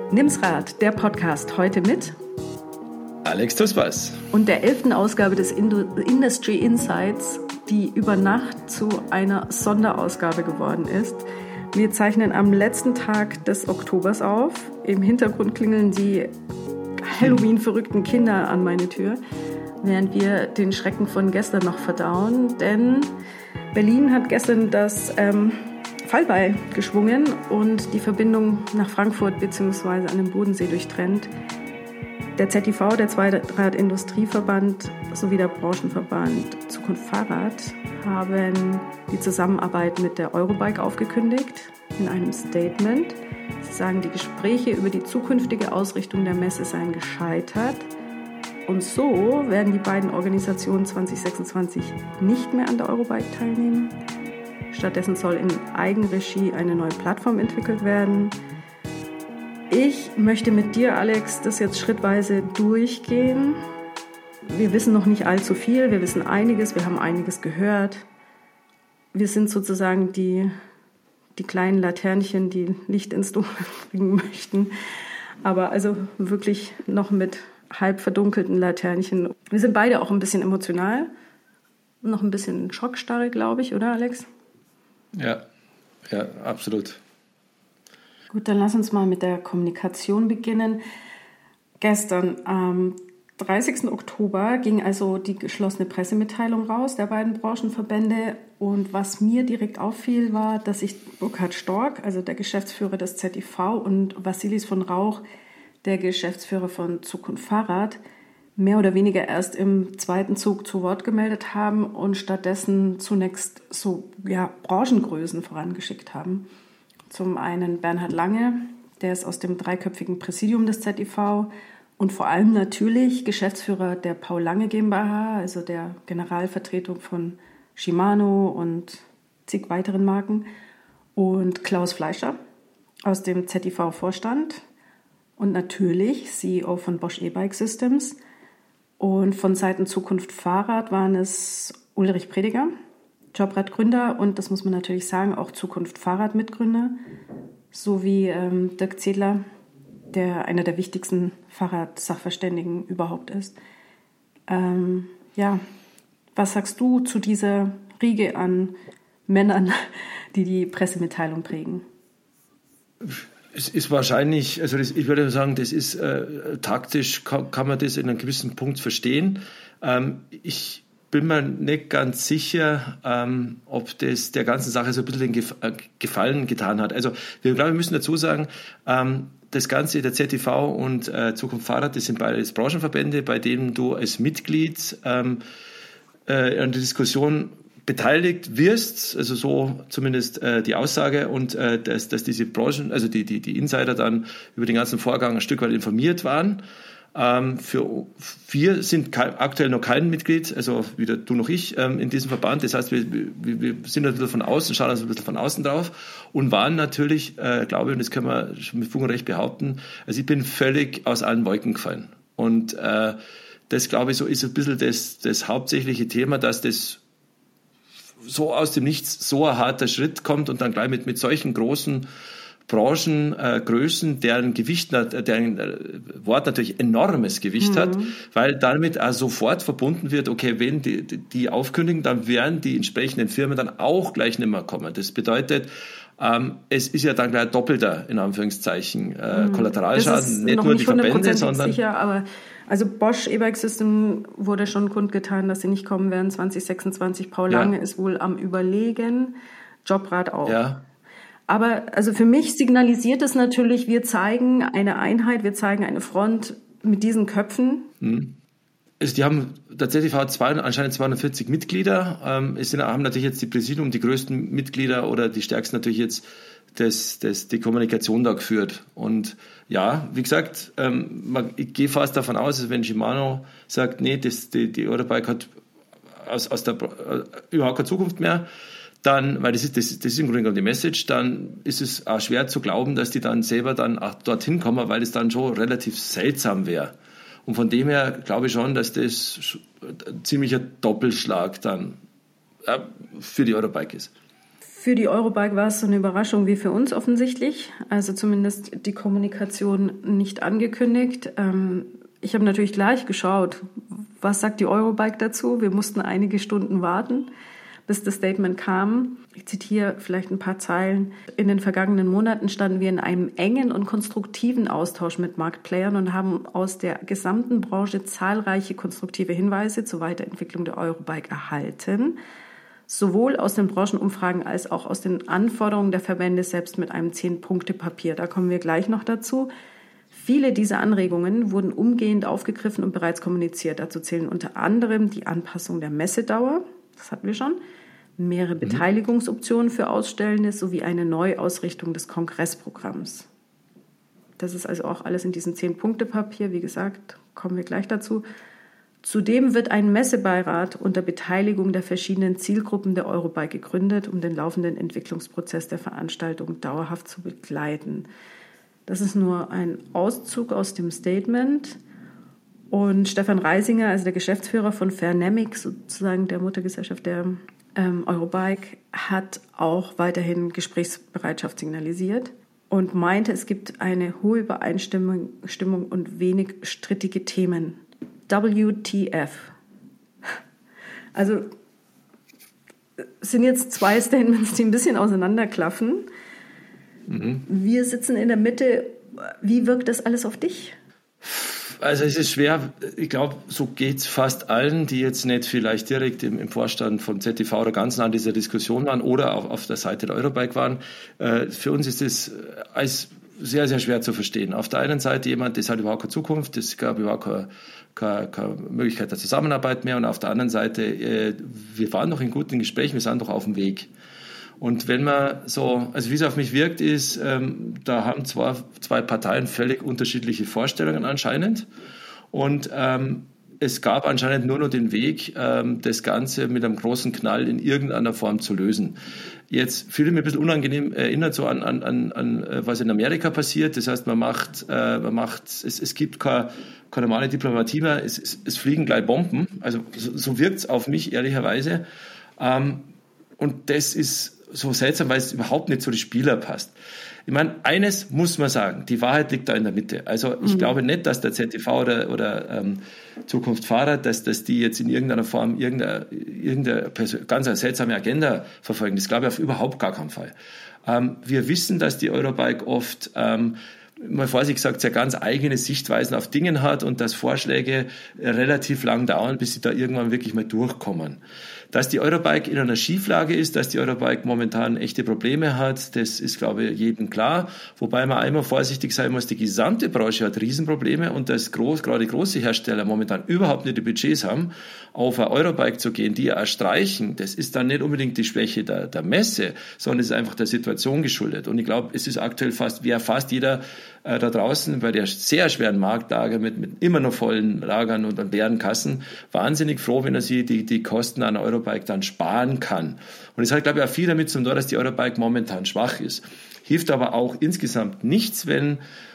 Nimm's Rad, der Podcast, heute mit Alex Tuspas und der 11. Ausgabe des Industry Insights, die über Nacht zu einer Sonderausgabe geworden ist. Wir zeichnen am letzten Tag des Oktobers auf. Im Hintergrund klingeln die Halloween-verrückten Kinder an meine Tür, während wir den Schrecken von gestern noch verdauen. Denn Berlin hat gestern das Fallbeil geschwungen und die Verbindung nach Frankfurt bzw. an den Bodensee durchtrennt. Der ZIV, der Zweiradindustrieverband sowie der Branchenverband Zukunft Fahrrad haben die Zusammenarbeit mit der Eurobike aufgekündigt in einem Statement. Sie sagen, die Gespräche über die zukünftige Ausrichtung der Messe seien gescheitert. Und so werden die beiden Organisationen 2026 nicht mehr an der Eurobike teilnehmen. Stattdessen soll in Eigenregie eine neue Plattform entwickelt werden. Ich möchte mit dir, Alex, das jetzt schrittweise durchgehen. Wir wissen noch nicht allzu viel, wir wissen einiges, wir haben einiges gehört. Wir sind sozusagen die kleinen Laternchen, die Licht ins Dunkel bringen möchten. Aber also wirklich noch mit halb verdunkelten Laternchen. Wir sind beide auch ein bisschen emotional, noch ein bisschen in Schockstarre, glaube ich, oder Alex? Ja, absolut. Gut, dann lass uns mal mit der Kommunikation beginnen. Gestern, am 30. Oktober, ging also die geschlossene Pressemitteilung raus der beiden Branchenverbände. Und was mir direkt auffiel, war, dass sich Burkhard Stork, also der Geschäftsführer des ZIV, und Vassilis von Rauch, der Geschäftsführer von Zukunft Fahrrad, mehr oder weniger erst im zweiten Zug zu Wort gemeldet haben und stattdessen zunächst Branchengrößen vorangeschickt haben. Zum einen Bernhard Lange, der ist aus dem dreiköpfigen Präsidium des ZIV und vor allem natürlich Geschäftsführer der Paul Lange GmbH, also der Generalvertretung von Shimano und zig weiteren Marken, und Klaus Fleischer aus dem ZIV-Vorstand und natürlich CEO von Bosch E-Bike Systems. Und von Seiten Zukunft Fahrrad waren es Ulrich Prediger, Jobrad-Gründer und, das muss man natürlich sagen, auch Zukunft Fahrrad-Mitgründer, sowie Dirk Zedler, der einer der wichtigsten Fahrradsachverständigen überhaupt ist. Was sagst du zu dieser Riege an Männern, die die Pressemitteilung prägen? Es ist wahrscheinlich, ich würde sagen, das ist taktisch, kann man das in einem gewissen Punkt verstehen. Ich bin mir nicht ganz sicher, ob das der ganzen Sache so ein bisschen den Gefallen getan hat. Also wir müssen dazu sagen, das Ganze, der ZIV und Zukunft Fahrrad, das sind beides Branchenverbände, bei denen du als Mitglied an der Diskussion beteiligt wirst, also so zumindest die Aussage, und dass diese Branchen, also die Insider dann über den ganzen Vorgang ein Stück weit informiert waren. Wir sind aktuell noch kein Mitglied, also weder du noch ich, in diesem Verband. Das heißt, wir sind ein bisschen von außen, schauen uns ein bisschen von außen drauf und waren natürlich, glaube ich, und das können wir mit Fug und Recht behaupten, also ich bin völlig aus allen Wolken gefallen. Und das, glaube ich, so ist ein bisschen das hauptsächliche Thema, dass das so aus dem Nichts so ein harter Schritt kommt und dann gleich mit solchen großen Branchengrößen, deren Wort natürlich enormes Gewicht hat, weil damit auch sofort verbunden wird, okay, wenn die aufkündigen, dann werden die entsprechenden Firmen dann auch gleich nicht mehr kommen. Das bedeutet, es ist ja dann gleich doppelter, in Anführungszeichen, Kollateralschaden, nicht nur die Verbände, sondern... Sicher, aber also Bosch E-Bike System wurde schon kundgetan, dass sie nicht kommen werden 2026. Paul Lange ist wohl am Überlegen, Jobrad auch. Ja. Aber also für mich signalisiert es natürlich, wir zeigen eine Einheit, wir zeigen eine Front mit diesen Köpfen. Also die haben tatsächlich anscheinend 240 Mitglieder. Haben natürlich jetzt die Präsidium, die größten Mitglieder oder die stärksten natürlich jetzt die Kommunikation da geführt. Und ja, wie gesagt, ich gehe fast davon aus, dass wenn Shimano sagt, nee, die Eurobike hat überhaupt keine Zukunft mehr, dann, weil das ist im Grunde genommen die Message, dann ist es auch schwer zu glauben, dass die dann selber dann auch dorthin kommen, weil es dann schon relativ seltsam wäre. Und von dem her glaube ich schon, dass das ein ziemlicher Doppelschlag dann für die Eurobike ist. Für die Eurobike war es so eine Überraschung wie für uns offensichtlich. Also zumindest die Kommunikation nicht angekündigt. Ich habe natürlich gleich geschaut, was sagt die Eurobike dazu. Wir mussten einige Stunden warten, bis das Statement kam. Ich zitiere vielleicht ein paar Zeilen. In den vergangenen Monaten standen wir in einem engen und konstruktiven Austausch mit Marktplayern und haben aus der gesamten Branche zahlreiche konstruktive Hinweise zur Weiterentwicklung der Eurobike erhalten. Sowohl aus den Branchenumfragen als auch aus den Anforderungen der Verbände selbst mit einem 10-Punkte-Papier. Da kommen wir gleich noch dazu. Viele dieser Anregungen wurden umgehend aufgegriffen und bereits kommuniziert. Dazu zählen unter anderem die Anpassung der Messedauer, das hatten wir schon, mehrere Beteiligungsoptionen für Ausstellende sowie eine Neuausrichtung des Kongressprogramms. Das ist also auch alles in diesem 10-Punkte-Papier. Wie gesagt, kommen wir gleich dazu. Zudem wird ein Messebeirat unter Beteiligung der verschiedenen Zielgruppen der Eurobike gegründet, um den laufenden Entwicklungsprozess der Veranstaltung dauerhaft zu begleiten. Das ist nur ein Auszug aus dem Statement. Und Stefan Reisinger, also der Geschäftsführer von Fernemic, sozusagen der Muttergesellschaft der Eurobike, hat auch weiterhin Gesprächsbereitschaft signalisiert und meinte, es gibt eine hohe Übereinstimmung und wenig strittige Themen. WTF. Also es sind jetzt zwei Statements, die ein bisschen auseinanderklaffen. Wir sitzen in der Mitte. Wie wirkt das alles auf dich? Also es ist schwer. Ich glaube, so geht es fast allen, die jetzt nicht vielleicht direkt im Vorstand von ZTV oder ganz nah an dieser Diskussion waren oder auch auf der Seite der Eurobike waren. Für uns ist es als sehr, sehr schwer zu verstehen. Auf der einen Seite jemand, das hat überhaupt keine Zukunft, es gab überhaupt keine Möglichkeit der Zusammenarbeit mehr, und auf der anderen Seite, wir waren noch in guten Gesprächen, wir sind doch auf dem Weg. Und wenn man so, also wie es auf mich wirkt, ist, da haben zwei Parteien völlig unterschiedliche Vorstellungen anscheinend, und es gab anscheinend nur noch den Weg, das Ganze mit einem großen Knall in irgendeiner Form zu lösen. Jetzt fühle ich mich ein bisschen unangenehm erinnert so an was in Amerika passiert. Das heißt, es gibt keine normale Diplomatie mehr, es fliegen gleich Bomben. Also so wirkt es auf mich ehrlicherweise. Und das ist so seltsam, weil es überhaupt nicht zu den Spielern passt. Ich meine, eines muss man sagen, die Wahrheit liegt da in der Mitte. Also ich glaube nicht, dass der ZTV oder Zukunft Fahrrad, dass die jetzt in irgendeiner Form irgendeine ganz seltsame Agenda verfolgen. Das glaube ich auf überhaupt gar keinen Fall. Wir wissen, dass die Eurobike oft mal vorsichtig gesagt, sehr ganz eigene Sichtweisen auf Dingen hat und dass Vorschläge relativ lang dauern, bis sie da irgendwann wirklich mal durchkommen. Dass die Eurobike in einer Schieflage ist, dass die Eurobike momentan echte Probleme hat, das ist, glaube ich, jedem klar. Wobei man einmal vorsichtig sein muss, die gesamte Branche hat Riesenprobleme, und dass gerade große Hersteller momentan überhaupt nicht die Budgets haben, auf eine Eurobike zu gehen, die erstreichen, das ist dann nicht unbedingt die Schwäche der Messe, sondern es ist einfach der Situation geschuldet. Und ich glaube, es ist aktuell fast jeder da draußen bei der sehr schweren Marktlage mit immer noch vollen Lagern und leeren Kassen wahnsinnig froh, wenn er sich die Kosten einer Eurobike dann sparen kann. Und es hat, glaube ich, auch viel damit zu tun, dass die Eurobike momentan schwach ist. Hilft aber auch insgesamt nichts, wenn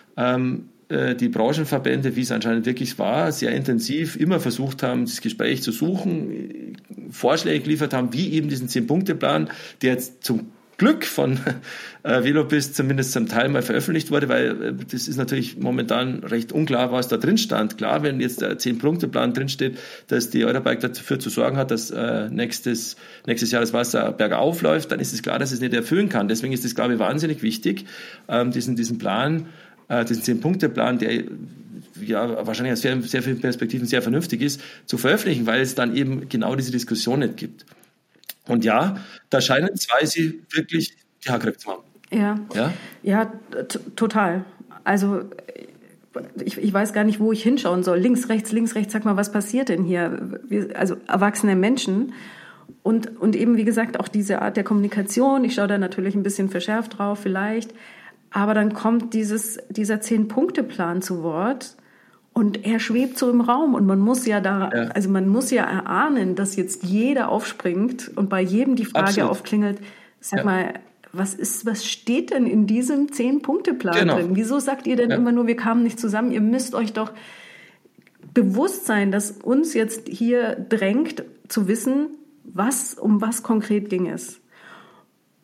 die Branchenverbände, wie es anscheinend wirklich war, sehr intensiv immer versucht haben, das Gespräch zu suchen, Vorschläge geliefert haben, wie eben diesen 10-Punkte-Plan, der jetzt zum Glück von Velopis zumindest zum Teil mal veröffentlicht wurde, weil das ist natürlich momentan recht unklar, was da drin stand. Klar, wenn jetzt der 10-Punkte-Plan drinsteht, dass die Eurobike dafür zu sorgen hat, dass nächstes Jahr das Wasser bergauf läuft, dann ist es klar, dass es nicht erfüllen kann. Deswegen ist es, glaube ich, wahnsinnig wichtig, diesen Plan, diesen 10-Punkte-Plan, der ja wahrscheinlich aus sehr vielen Perspektiven sehr vernünftig ist, zu veröffentlichen, weil es dann eben genau diese Diskussion nicht gibt. Und ja, da scheinen zwei sie wirklich die Haarkräfte zu haben. Ja, total. Also ich weiß gar nicht, wo ich hinschauen soll. Links, rechts, sag mal, was passiert denn hier? Also erwachsene Menschen und eben, wie gesagt, auch diese Art der Kommunikation. Ich schaue da natürlich ein bisschen verschärft drauf vielleicht. Aber dann kommt dieser 10-Punkte-Plan zu Wort. Und er schwebt so im Raum, und man muss ja erahnen, dass jetzt jeder aufspringt und bei jedem die Frage aufklingelt, sag mal, was steht denn in diesem 10-Punkte-Plan drin? Wieso sagt ihr denn immer nur, wir kamen nicht zusammen? Ihr müsst euch doch bewusst sein, dass uns jetzt hier drängt zu wissen, um was konkret ging es.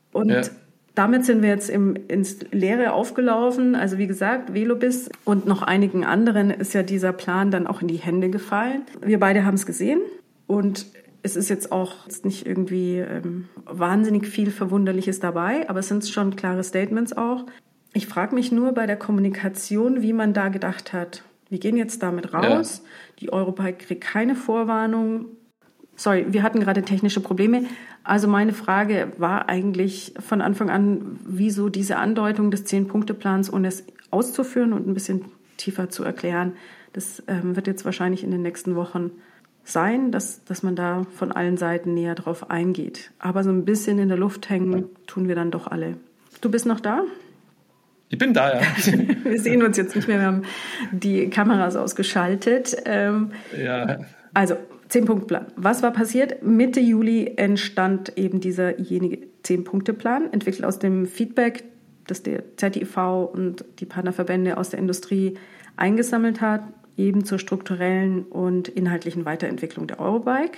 Und damit sind wir jetzt ins Leere aufgelaufen. Also wie gesagt, Velobis und noch einigen anderen ist ja dieser Plan dann auch in die Hände gefallen. Wir beide haben es gesehen und es ist jetzt auch nicht irgendwie wahnsinnig viel Verwunderliches dabei, aber es sind schon klare Statements auch. Ich frage mich nur bei der Kommunikation, wie man da gedacht hat. Wir gehen jetzt damit raus. Ja. Die Eurobike kriegt keine Vorwarnung. Sorry, wir hatten gerade technische Probleme. Also meine Frage war eigentlich von Anfang an, wieso diese Andeutung des 10-Punkte-Plans, ohne es auszuführen und ein bisschen tiefer zu erklären. Das wird jetzt wahrscheinlich in den nächsten Wochen sein, dass man da von allen Seiten näher drauf eingeht. Aber so ein bisschen in der Luft hängen tun wir dann doch alle. Du bist noch da? Ich bin da, ja. Wir sehen uns jetzt nicht mehr, wir haben die Kameras ausgeschaltet. Ja. Also, 10-Punkt-Plan. Was war passiert? Mitte Juli entstand eben dieserjenige 10-Punkte-Plan, entwickelt aus dem Feedback, das der ZIV und die Partnerverbände aus der Industrie eingesammelt hat, eben zur strukturellen und inhaltlichen Weiterentwicklung der Eurobike.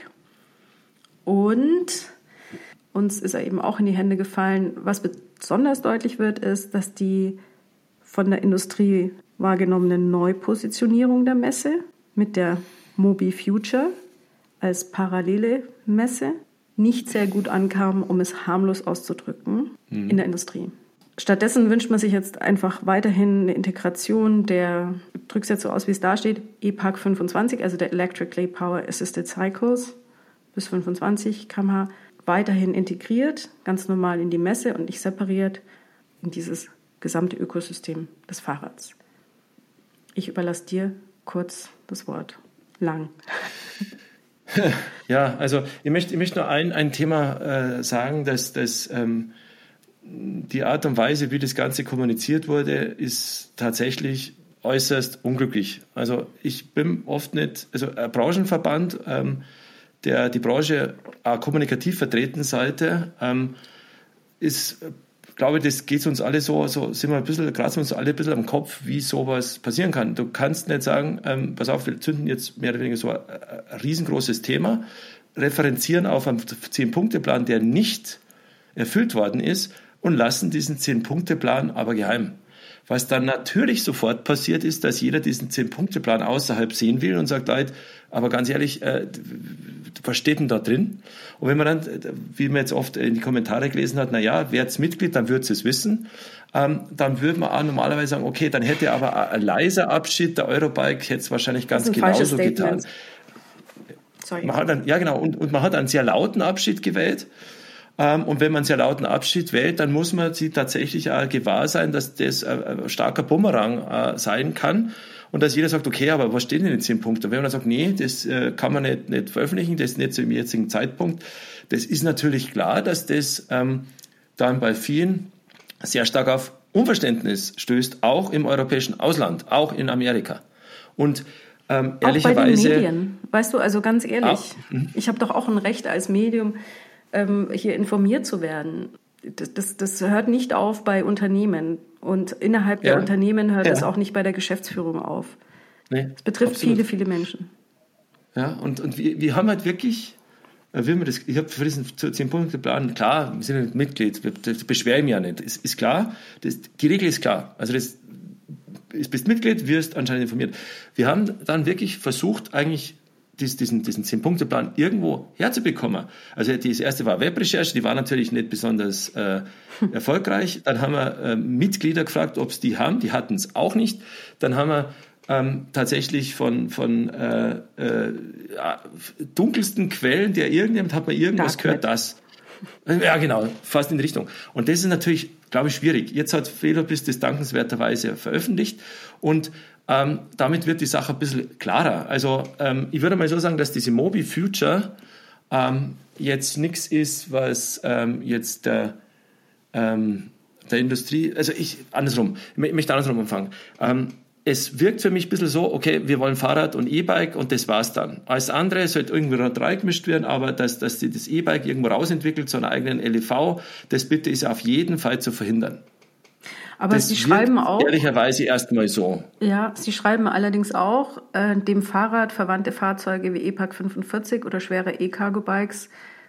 Und uns ist er eben auch in die Hände gefallen. Was besonders deutlich wird, ist, dass die von der Industrie wahrgenommene Neupositionierung der Messe mit der Mobi Future als parallele Messe nicht sehr gut ankam, um es harmlos auszudrücken, in der Industrie. Stattdessen wünscht man sich jetzt einfach weiterhin eine Integration der, ich drücke es jetzt so aus, wie es da steht, EPAC 25, also der Electrically Power Assisted Cycles, bis 25 km/h, weiterhin integriert, ganz normal in die Messe und nicht separiert in dieses gesamte Ökosystem des Fahrrads. Ich überlasse dir kurz das Wort. Lang. Ja, also ich möchte nur ein Thema sagen, dass die Art und Weise, wie das Ganze kommuniziert wurde, ist tatsächlich äußerst unglücklich. Also ich bin oft nicht, also ein Branchenverband, der die Branche kommunikativ vertreten sollte, ist, glaube ich, das geht uns alle so sind wir ein bisschen, kratzen uns alle ein bisschen am Kopf, wie sowas passieren kann. Du kannst nicht sagen, pass auf, wir zünden jetzt mehr oder weniger so ein riesengroßes Thema, referenzieren auf einen 10-Punkte-Plan, der nicht erfüllt worden ist und lassen diesen 10-Punkte-Plan aber geheim. Was dann natürlich sofort passiert ist, dass jeder diesen 10-Punkte-Plan außerhalb sehen will und sagt, Leute, aber ganz ehrlich, was steht denn da drin? Und wenn man dann, wie man jetzt oft in die Kommentare gelesen hat, naja, werdet Mitglied, dann würdet ihr es wissen, dann würde man auch normalerweise sagen, okay, dann hätte aber ein leiser Abschied der Eurobike jetzt wahrscheinlich ganz genauso getan. Sorry. Man hat dann, ja genau, und man hat einen sehr lauten Abschied gewählt. Und wenn man einen sehr lauten Abschied wählt, dann muss man sich tatsächlich auch gewahr sein, dass das ein starker Bumerang sein kann und dass jeder sagt, okay, aber was steht denn in den 10 Punkten? Wenn man dann sagt, nee, das kann man nicht veröffentlichen, das ist nicht so im jetzigen Zeitpunkt, das ist natürlich klar, dass das dann bei vielen sehr stark auf Unverständnis stößt, auch im europäischen Ausland, auch in Amerika. Und ehrlicherweise... Auch bei den Medien, weißt du, also ganz ehrlich, ich habe doch auch ein Recht als Medium, hier informiert zu werden. Das hört nicht auf bei Unternehmen. Und innerhalb der Unternehmen hört es auch nicht bei der Geschäftsführung auf. Nee, es betrifft viele, viele Menschen. Ja, und wir haben halt wirklich, ich habe für diesen 10-Punkte-Plan, klar, wir sind ein Mitglied, das beschwere ich mich ja nicht. Ist klar, die Regel ist klar. Also du bist Mitglied, wirst anscheinend informiert. Wir haben dann wirklich versucht, eigentlich diesen 10-Punkte-Plan irgendwo herzubekommen. Also das erste war Webrecherche, die war natürlich nicht besonders erfolgreich. Dann haben wir Mitglieder gefragt, ob es die haben, die hatten es auch nicht. Dann haben wir tatsächlich von dunkelsten Quellen, hat man irgendwas gehört, das. Ja, genau, fast in die Richtung. Und das ist natürlich, glaube ich, schwierig. Jetzt hat Velobis das dankenswerterweise veröffentlicht und damit wird die Sache ein bisschen klarer. Also ich würde mal so sagen, dass diese Mobi Future jetzt nichts ist, was jetzt der Industrie, also ich möchte andersrum anfangen. Es wirkt für mich ein bisschen so, okay, wir wollen Fahrrad und E-Bike und das war's dann. Alles andere sollte irgendwie noch reingemischt werden, aber dass das E-Bike irgendwo rausentwickelt zu einer eigenen LEV, das bitte ist auf jeden Fall zu verhindern. Aber das Sie schreiben auch... Ehrlicherweise erstmal so. Ja, Sie schreiben allerdings auch, dem Fahrrad verwandte Fahrzeuge wie EPAC 45 oder schwere E-Cargo-Bikes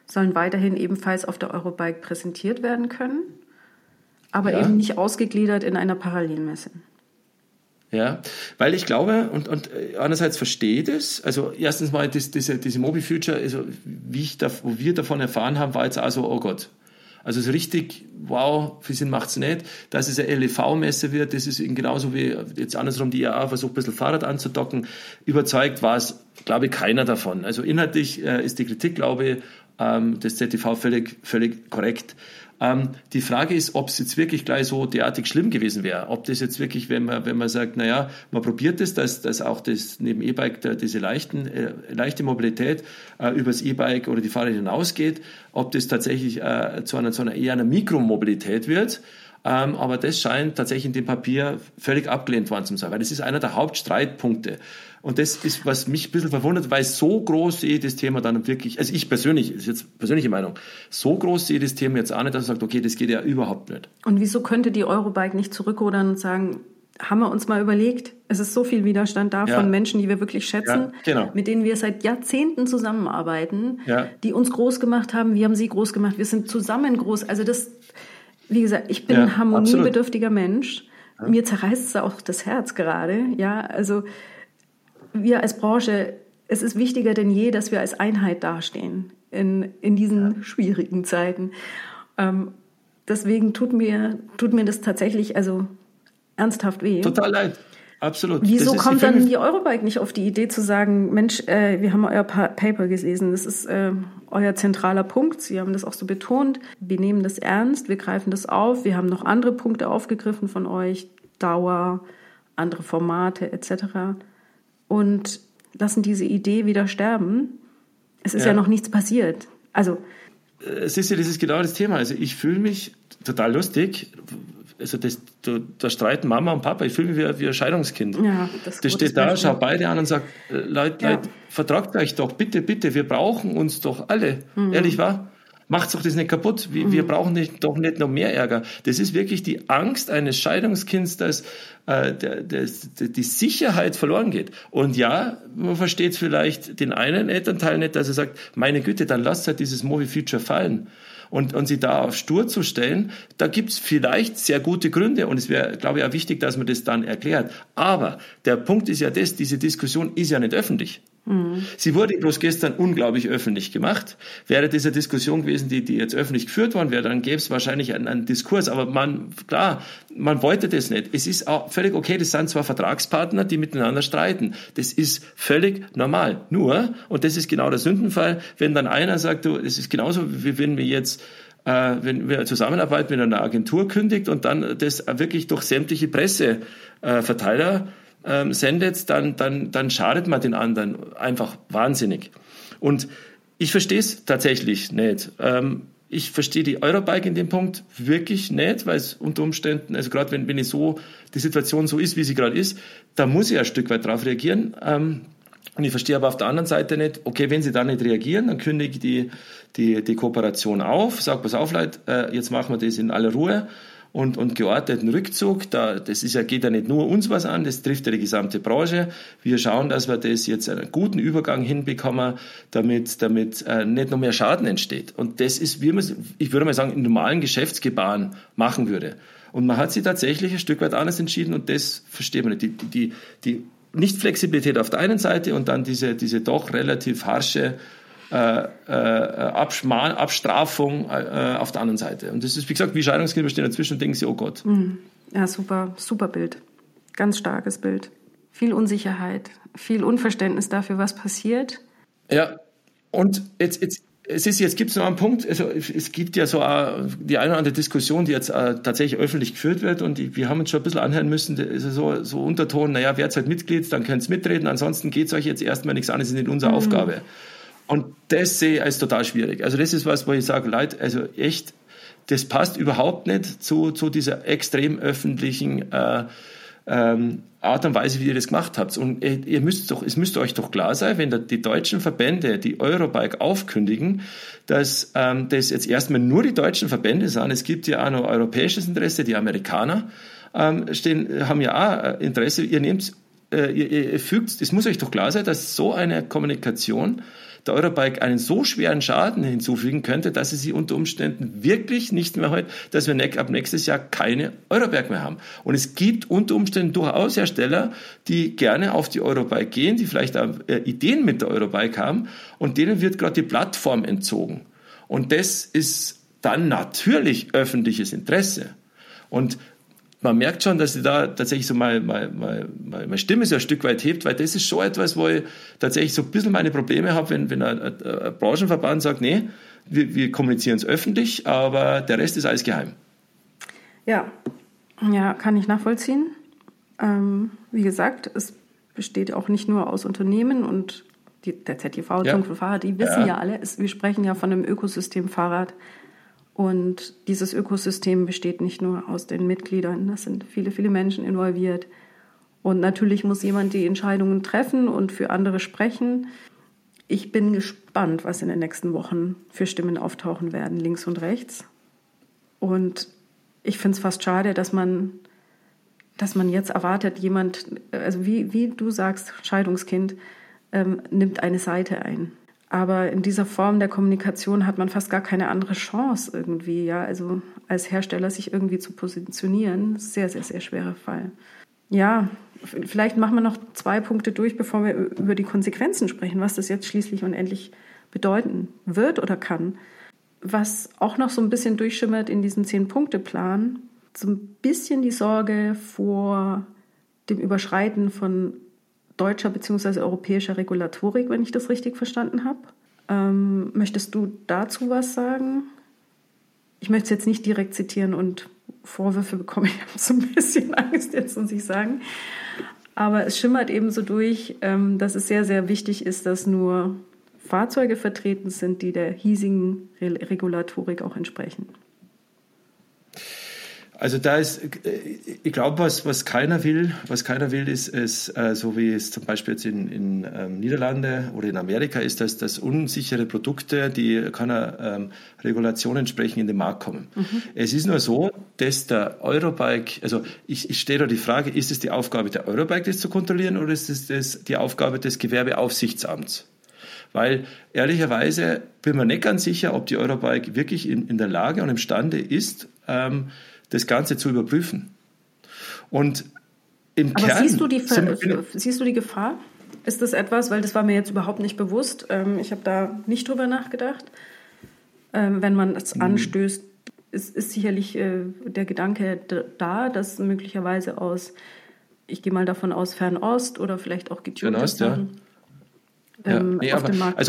sollen weiterhin ebenfalls auf der Eurobike präsentiert werden können, aber eben nicht ausgegliedert in einer Parallelmesse. Ja, weil ich glaube und einerseits verstehe das, also erstens mal diese Mobi Future, also wo wir davon erfahren haben, war jetzt also, oh Gott, also so richtig, wow, viel Sinn macht's nicht, dass es eine LEV-Messe wird, das ist genauso wie jetzt andersrum die IAA versucht, ein bisschen Fahrrad anzudocken, überzeugt war es, glaube ich, keiner davon. Also inhaltlich ist die Kritik, glaube ich, des ZTV völlig korrekt. Die Frage ist, ob es jetzt wirklich gleich so derartig schlimm gewesen wäre. Ob das jetzt wirklich, wenn man sagt, naja, man probiert es, dass auch das neben E-Bike diese leichte Mobilität übers E-Bike oder die Fahrräder hinausgeht, ob das tatsächlich zu einer eher einer Mikromobilität wird. Aber das scheint tatsächlich in dem Papier völlig abgelehnt worden zu sein, weil das ist einer der Hauptstreitpunkte. Und das ist, was mich ein bisschen verwundert, weil so groß sehe ich das Thema dann wirklich, also ich persönlich, das ist jetzt persönliche Meinung, so groß sehe ich das Thema jetzt auch nicht, dass man sagt, okay, das geht ja überhaupt nicht. Und wieso könnte die Eurobike nicht zurückrudern und sagen, haben wir uns mal überlegt, es ist so viel Widerstand da von Menschen, die wir wirklich schätzen, mit denen wir seit Jahrzehnten zusammenarbeiten, die uns groß gemacht haben, wir haben sie groß gemacht, wir sind zusammen groß, also das, wie gesagt, ich bin ein harmoniebedürftiger Mensch, mir zerreißt es auch das Herz gerade, also wir als Branche, es ist wichtiger denn je, dass wir als Einheit dastehen in diesen schwierigen Zeiten. Deswegen tut mir das tatsächlich also ernsthaft weh. Total leid. Absolut. Wieso kommt dann die Eurobike nicht auf die Idee zu sagen, Mensch, wir haben euer Paper gelesen, das ist euer zentraler Punkt. Sie haben das auch so betont. Wir nehmen das ernst, wir greifen das auf. Wir haben noch andere Punkte aufgegriffen von euch, Dauer, andere Formate etc. Und lassen diese Idee wieder sterben. Es ist ja noch nichts passiert. Also es ist ja dieses genau das Thema. Also ich fühle mich total lustig. Also da streiten Mama und Papa. Ich fühle mich wie ein Scheidungskind. Ja, das steht da, schaut beide an und sagt, Leute, vertragt euch doch, bitte, wir brauchen uns doch alle. Ehrlich wahr? Macht's doch das nicht kaputt. Wir brauchen doch nicht noch mehr Ärger. Das ist wirklich die Angst eines Scheidungskinds, dass die Sicherheit verloren geht. Und ja, man versteht vielleicht den einen Elternteil nicht, dass er sagt, meine Güte, dann lasst halt dieses Mobi Future fallen. Und sie da auf stur zu stellen, da gibt's vielleicht sehr gute Gründe und es wäre, glaube ich, auch wichtig, dass man das dann erklärt. Aber der Punkt ist ja diese Diskussion ist ja nicht öffentlich. Sie wurde bloß gestern unglaublich öffentlich gemacht. Wäre das eine Diskussion gewesen, die jetzt öffentlich geführt worden wäre, dann gäbe es wahrscheinlich einen Diskurs. Aber man wollte das nicht. Es ist auch völlig okay, das sind zwar Vertragspartner, die miteinander streiten. Das ist völlig normal. Nur, und das ist genau der Sündenfall, wenn dann einer sagt, du, es ist genauso, wie wenn wir jetzt wenn wir Zusammenarbeit mit einer Agentur kündigt und dann das wirklich durch sämtliche Presseverteiler sendet, dann schadet man den anderen einfach wahnsinnig. Und ich verstehe es tatsächlich nicht. Ich verstehe die Eurobike in dem Punkt wirklich nicht, weil es unter Umständen, also gerade wenn die Situation so ist, wie sie gerade ist, da muss ich ein Stück weit drauf reagieren. Und ich verstehe aber auf der anderen Seite nicht, okay, wenn sie da nicht reagieren, dann kündige ich die Kooperation auf, sag, pass auf, Leute, jetzt machen wir das in aller Ruhe und geordneten Rückzug. Geht ja nicht nur uns was an, das trifft ja die gesamte Branche. Wir schauen, dass wir das jetzt einen guten Übergang hinbekommen, damit nicht noch mehr Schaden entsteht. Und das ist, wie man, ich würde mal sagen, in normalen Geschäftsgebaren machen würde. Und man hat sich tatsächlich ein Stück weit anders entschieden und das versteht man nicht. Die Nicht-Flexibilität auf der einen Seite und dann diese doch relativ harsche Abstrafung auf der anderen Seite. Und das ist, wie gesagt, wie Scheidungskinder stehen dazwischen und denken sie, oh Gott. Ja, super Bild. Ganz starkes Bild. Viel Unsicherheit, viel Unverständnis dafür, was passiert. Ja, und jetzt gibt es noch einen Punkt, also es gibt ja so die eine oder andere Diskussion, die jetzt tatsächlich öffentlich geführt wird und wir haben uns schon ein bisschen anhören müssen, also so Unterton, naja, werdet halt Mitglied, dann könnt ihr mitreden, ansonsten geht es euch jetzt erstmal nichts an, das ist nicht unsere Aufgabe. Und das sehe ich als total schwierig. Also das ist was, wo ich sage, Leute, also echt, das passt überhaupt nicht zu dieser extrem öffentlichen Art und Weise, wie ihr das gemacht habt. Und es müsste euch doch klar sein, wenn die deutschen Verbände die Eurobike aufkündigen, dass das jetzt erstmal nur die deutschen Verbände sind. Es gibt ja auch noch europäisches Interesse, die Amerikaner haben ja auch Interesse. Ihr fügt, es muss euch doch klar sein, dass so eine Kommunikation der Eurobike einen so schweren Schaden hinzufügen könnte, dass sie unter Umständen wirklich nicht mehr heute, dass wir ab nächstes Jahr keine Eurobike mehr haben. Und es gibt unter Umständen durchaus Hersteller, die gerne auf die Eurobike gehen, die vielleicht auch Ideen mit der Eurobike haben und denen wird gerade die Plattform entzogen. Und das ist dann natürlich öffentliches Interesse. Und man merkt schon, dass sie da tatsächlich so meine Stimme so ein Stück weit hebt, weil das ist schon etwas, wo ich tatsächlich so ein bisschen meine Probleme habe, wenn ein Branchenverband sagt, nee, wir kommunizieren es öffentlich, aber der Rest ist alles geheim. Ja, kann ich nachvollziehen. Wie gesagt, es besteht auch nicht nur aus Unternehmen und der ZTV, Zunft für Fahrrad, die wissen ja alle, wir sprechen ja von einem Ökosystem Fahrrad. Und dieses Ökosystem besteht nicht nur aus den Mitgliedern, das sind viele, viele Menschen involviert. Und natürlich muss jemand die Entscheidungen treffen und für andere sprechen. Ich bin gespannt, was in den nächsten Wochen für Stimmen auftauchen werden, links und rechts. Und ich finde es fast schade, dass man jetzt erwartet, jemand, also wie du sagst, Scheidungskind, nimmt eine Seite ein. Aber in dieser Form der Kommunikation hat man fast gar keine andere Chance irgendwie, ja, also als Hersteller sich irgendwie zu positionieren. Sehr, sehr, sehr schwerer Fall. Ja, vielleicht machen wir noch 2 Punkte durch, bevor wir über die Konsequenzen sprechen, was das jetzt schließlich und endlich bedeuten wird oder kann. Was auch noch so ein bisschen durchschimmert in diesem 10-Punkte-Plan, so ein bisschen die Sorge vor dem Überschreiten von deutscher bzw. europäischer Regulatorik, wenn ich das richtig verstanden habe. Möchtest du dazu was sagen? Ich möchte es jetzt nicht direkt zitieren und Vorwürfe bekomme ich so ein bisschen Angst, jetzt muss ich sagen. Aber es schimmert eben so durch, dass es sehr, sehr wichtig ist, dass nur Fahrzeuge vertreten sind, die der hiesigen Regulatorik auch entsprechen. Also da ist, ich glaube, was keiner will, ist so wie es zum Beispiel jetzt in Niederlande oder in Amerika ist, dass unsichere Produkte, die keiner Regulation entsprechen, in den Markt kommen. Es ist nur so, dass der Eurobike, also ich stelle da die Frage, ist es die Aufgabe der Eurobike, das zu kontrollieren, oder ist es die Aufgabe des Gewerbeaufsichtsamts? Weil ehrlicherweise bin mir nicht ganz sicher, ob die Eurobike wirklich in der Lage und imstande ist, das Ganze zu überprüfen. Und im Aber Kern... Siehst du die Gefahr? Ist das etwas, weil das war mir jetzt überhaupt nicht bewusst, ich habe da nicht drüber nachgedacht, wenn man es anstößt, ist sicherlich der Gedanke da, dass möglicherweise ich gehe mal davon aus, Fernost oder vielleicht auch getunte Sachen auf dem Markt.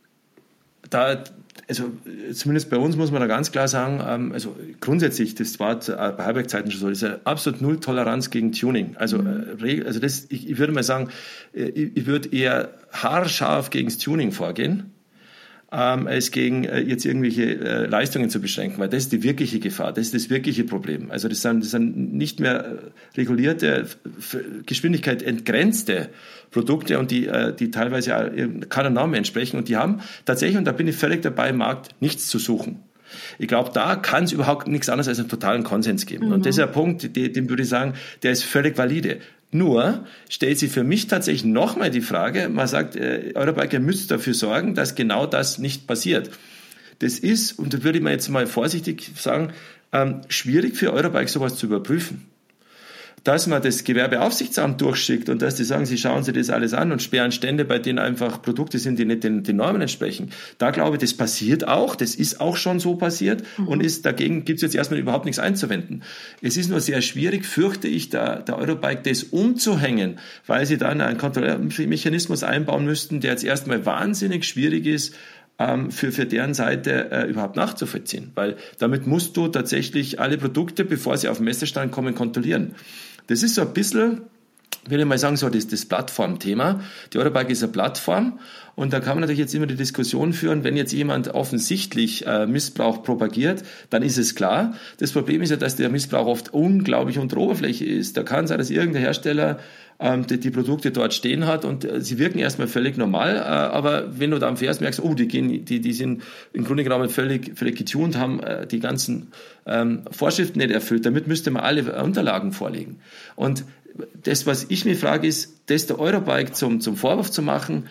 Also zumindest bei uns muss man da ganz klar sagen, also grundsätzlich, das war bei Halbwerkzeiten schon so, das ist eine absolut Null Toleranz gegen Tuning. Also ich würde mal sagen, ich würde eher haarscharf gegen das Tuning vorgehen, als gegen jetzt irgendwelche Leistungen zu beschränken, weil das ist die wirkliche Gefahr, das ist das wirkliche Problem. Also das sind nicht mehr regulierte, Geschwindigkeit entgrenzte Produkte und die teilweise keiner Norm entsprechen und die haben tatsächlich, und da bin ich völlig dabei, im Markt nichts zu suchen. Ich glaube, da kann es überhaupt nichts anderes als einen totalen Konsens geben. Und das ist ein Punkt, den würde ich sagen, der ist völlig valide. Nur stellt sich für mich tatsächlich nochmal die Frage, man sagt, Eurobike, ihr müsst dafür sorgen, dass genau das nicht passiert. Das ist, und da würde ich mal jetzt mal vorsichtig sagen, schwierig für Eurobike sowas zu überprüfen. Dass man das Gewerbeaufsichtsamt durchschickt und dass die sagen, sie schauen sich das alles an und sperren Stände, bei denen einfach Produkte sind, die nicht den Normen entsprechen. Da glaube ich, das passiert auch, das ist auch schon so passiert und dagegen gibt es jetzt erstmal überhaupt nichts einzuwenden. Es ist nur sehr schwierig, fürchte ich, der Eurobike das umzuhängen, weil sie dann einen Kontrollmechanismus einbauen müssten, der jetzt erstmal wahnsinnig schwierig ist, für deren Seite überhaupt nachzuvollziehen. Weil damit musst du tatsächlich alle Produkte, bevor sie auf den Messestand kommen, kontrollieren. Das ist so ein bisschen, will ich mal sagen, so das Plattformthema. Die Eurobike ist eine Plattform und da kann man natürlich jetzt immer die Diskussion führen, wenn jetzt jemand offensichtlich Missbrauch propagiert, dann ist es klar. Das Problem ist ja, dass der Missbrauch oft unglaublich unter der Oberfläche ist. Da kann sein, dass irgendein Hersteller die Produkte dort stehen hat und sie wirken erstmal völlig normal, aber wenn du da am fährst, merkst du, die sind im Grunde genommen völlig getuned, haben die ganzen Vorschriften nicht erfüllt. Damit müsste man alle Unterlagen vorlegen. Und das, was ich mir frage, ist, das der Eurobike zum Vorwurf zu machen,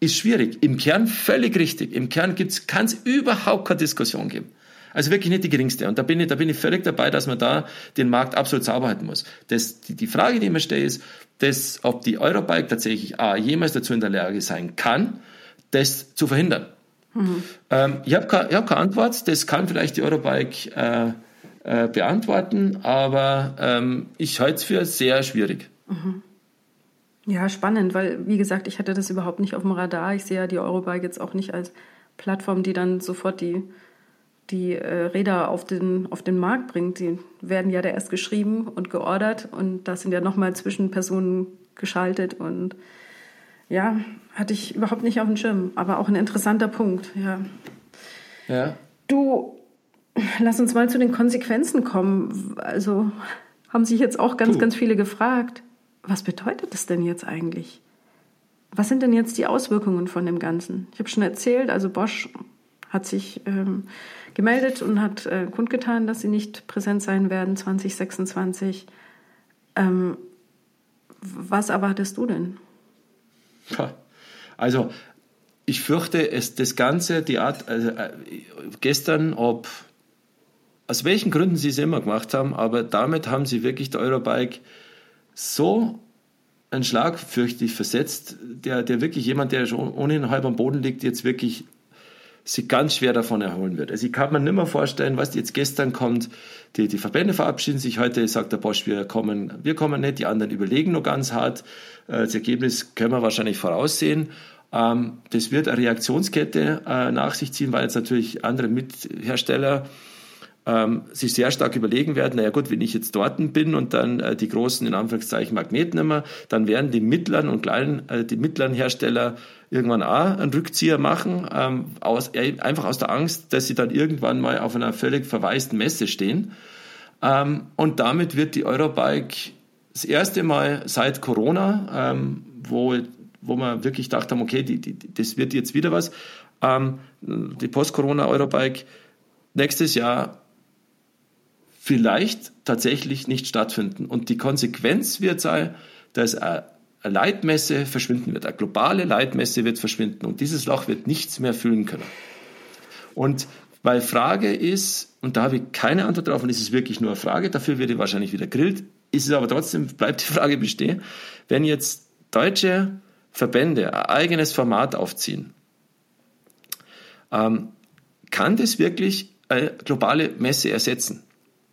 ist schwierig. Im Kern völlig richtig. Im Kern kann es überhaupt keine Diskussion geben. Also wirklich nicht die geringste. Und da bin ich völlig dabei, dass man da den Markt absolut sauber halten muss. Die Frage, die ich mir stelle, ist, ob die Eurobike tatsächlich jemals dazu in der Lage sein kann, das zu verhindern. Ich hab keine Antwort. Das kann vielleicht die Eurobike beantworten, aber ich halte es für sehr schwierig. Ja, spannend, weil, wie gesagt, ich hatte das überhaupt nicht auf dem Radar. Ich sehe ja die Eurobike jetzt auch nicht als Plattform, die dann sofort die Räder auf den Markt bringt. Die werden ja da erst geschrieben und geordert und da sind ja nochmal Zwischenpersonen geschaltet und ja, hatte ich überhaupt nicht auf dem Schirm, aber auch ein interessanter Punkt, ja. Ja. Du, lass uns mal zu den Konsequenzen kommen. Also haben sich jetzt auch ganz viele gefragt, was bedeutet das denn jetzt eigentlich? Was sind denn jetzt die Auswirkungen von dem Ganzen? Ich habe schon erzählt, also Bosch hat sich gemeldet und hat kundgetan, dass sie nicht präsent sein werden 2026. Was erwartest du denn? Also ich fürchte, das Ganze, die Art, gestern, aus welchen Gründen sie es immer gemacht haben, aber damit haben sie wirklich der Eurobike so einen Schlag, fürchte ich, versetzt, der wirklich jemand, der schon ohnehin halb am Boden liegt, jetzt wirklich sich ganz schwer davon erholen wird. Also ich kann mir nicht mehr vorstellen, was jetzt gestern kommt. Die Verbände verabschieden sich. Heute sagt der Bosch, wir kommen nicht. Die anderen überlegen noch ganz hart. Das Ergebnis können wir wahrscheinlich voraussehen. Das wird eine Reaktionskette nach sich ziehen, weil jetzt natürlich andere Mithersteller sich sehr stark überlegen werden, naja gut, wenn ich jetzt dort bin und dann die großen, in Anführungszeichen, Magneten immer, dann werden die mittleren und kleinen, die mittleren Hersteller irgendwann auch einen Rückzieher machen, einfach aus der Angst, dass sie dann irgendwann mal auf einer völlig verwaisten Messe stehen. Und damit wird die Eurobike das erste Mal seit Corona, wo wir wirklich gedacht haben, okay, das wird jetzt wieder was, die Post-Corona-Eurobike nächstes Jahr vielleicht tatsächlich nicht stattfinden. Und die Konsequenz wird sein, dass eine Leitmesse verschwinden wird. Eine globale Leitmesse wird verschwinden. Und dieses Loch wird nichts mehr füllen können. Und weil Frage ist, und da habe ich keine Antwort drauf, und es ist wirklich nur eine Frage, dafür wird ich wahrscheinlich wieder grillt, ist es aber trotzdem, bleibt die Frage bestehen, wenn jetzt deutsche Verbände ein eigenes Format aufziehen, kann das wirklich eine globale Messe ersetzen?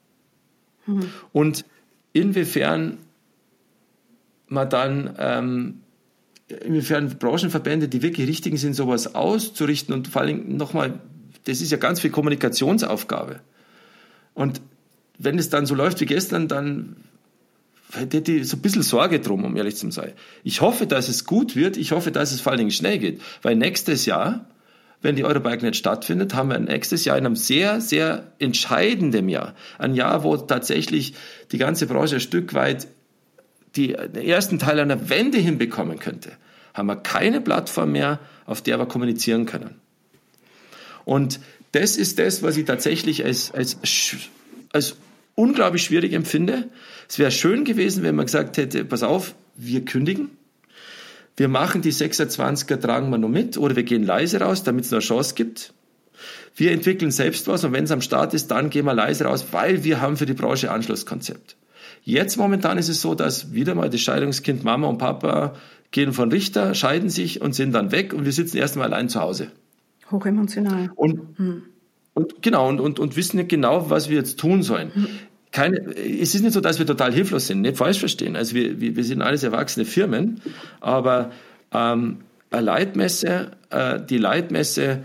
Und inwiefern man dann, inwiefern Branchenverbände, die wirklich richtigen sind, sowas auszurichten und vor allem nochmal, das ist ja ganz viel Kommunikationsaufgabe. Und wenn es dann so läuft wie gestern, dann hätte ich so ein bisschen Sorge drum, um ehrlich zu sein. Ich hoffe, dass es gut wird, ich hoffe, dass es vor allen Dingen schnell geht, weil nächstes Jahr, wenn die Eurobike nicht stattfindet, haben wir nächstes Jahr in einem sehr, sehr entscheidenden Jahr, ein Jahr, wo tatsächlich die ganze Branche ein Stück weit den ersten Teil einer Wende hinbekommen könnte, haben wir keine Plattform mehr, auf der wir kommunizieren können. Und das ist das, was ich tatsächlich als unglaublich schwierig empfinde. Es wäre schön gewesen, wenn man gesagt hätte, pass auf, wir kündigen. Wir machen die 26er, tragen wir noch mit, oder wir gehen leise raus, damit es noch eine Chance gibt. Wir entwickeln selbst was und wenn es am Start ist, dann gehen wir leise raus, weil wir haben für die Branche Anschlusskonzept. Jetzt momentan ist es so, dass wieder mal das Scheidungskind Mama und Papa gehen von Richter, scheiden sich und sind dann weg und wir sitzen erst mal allein zu Hause. Hochemotional. Und wissen nicht genau, was wir jetzt tun sollen. Es ist nicht so, dass wir total hilflos sind, nicht falsch verstehen. Also wir sind alles erwachsene Firmen, aber eine Leitmesse, die Leitmesse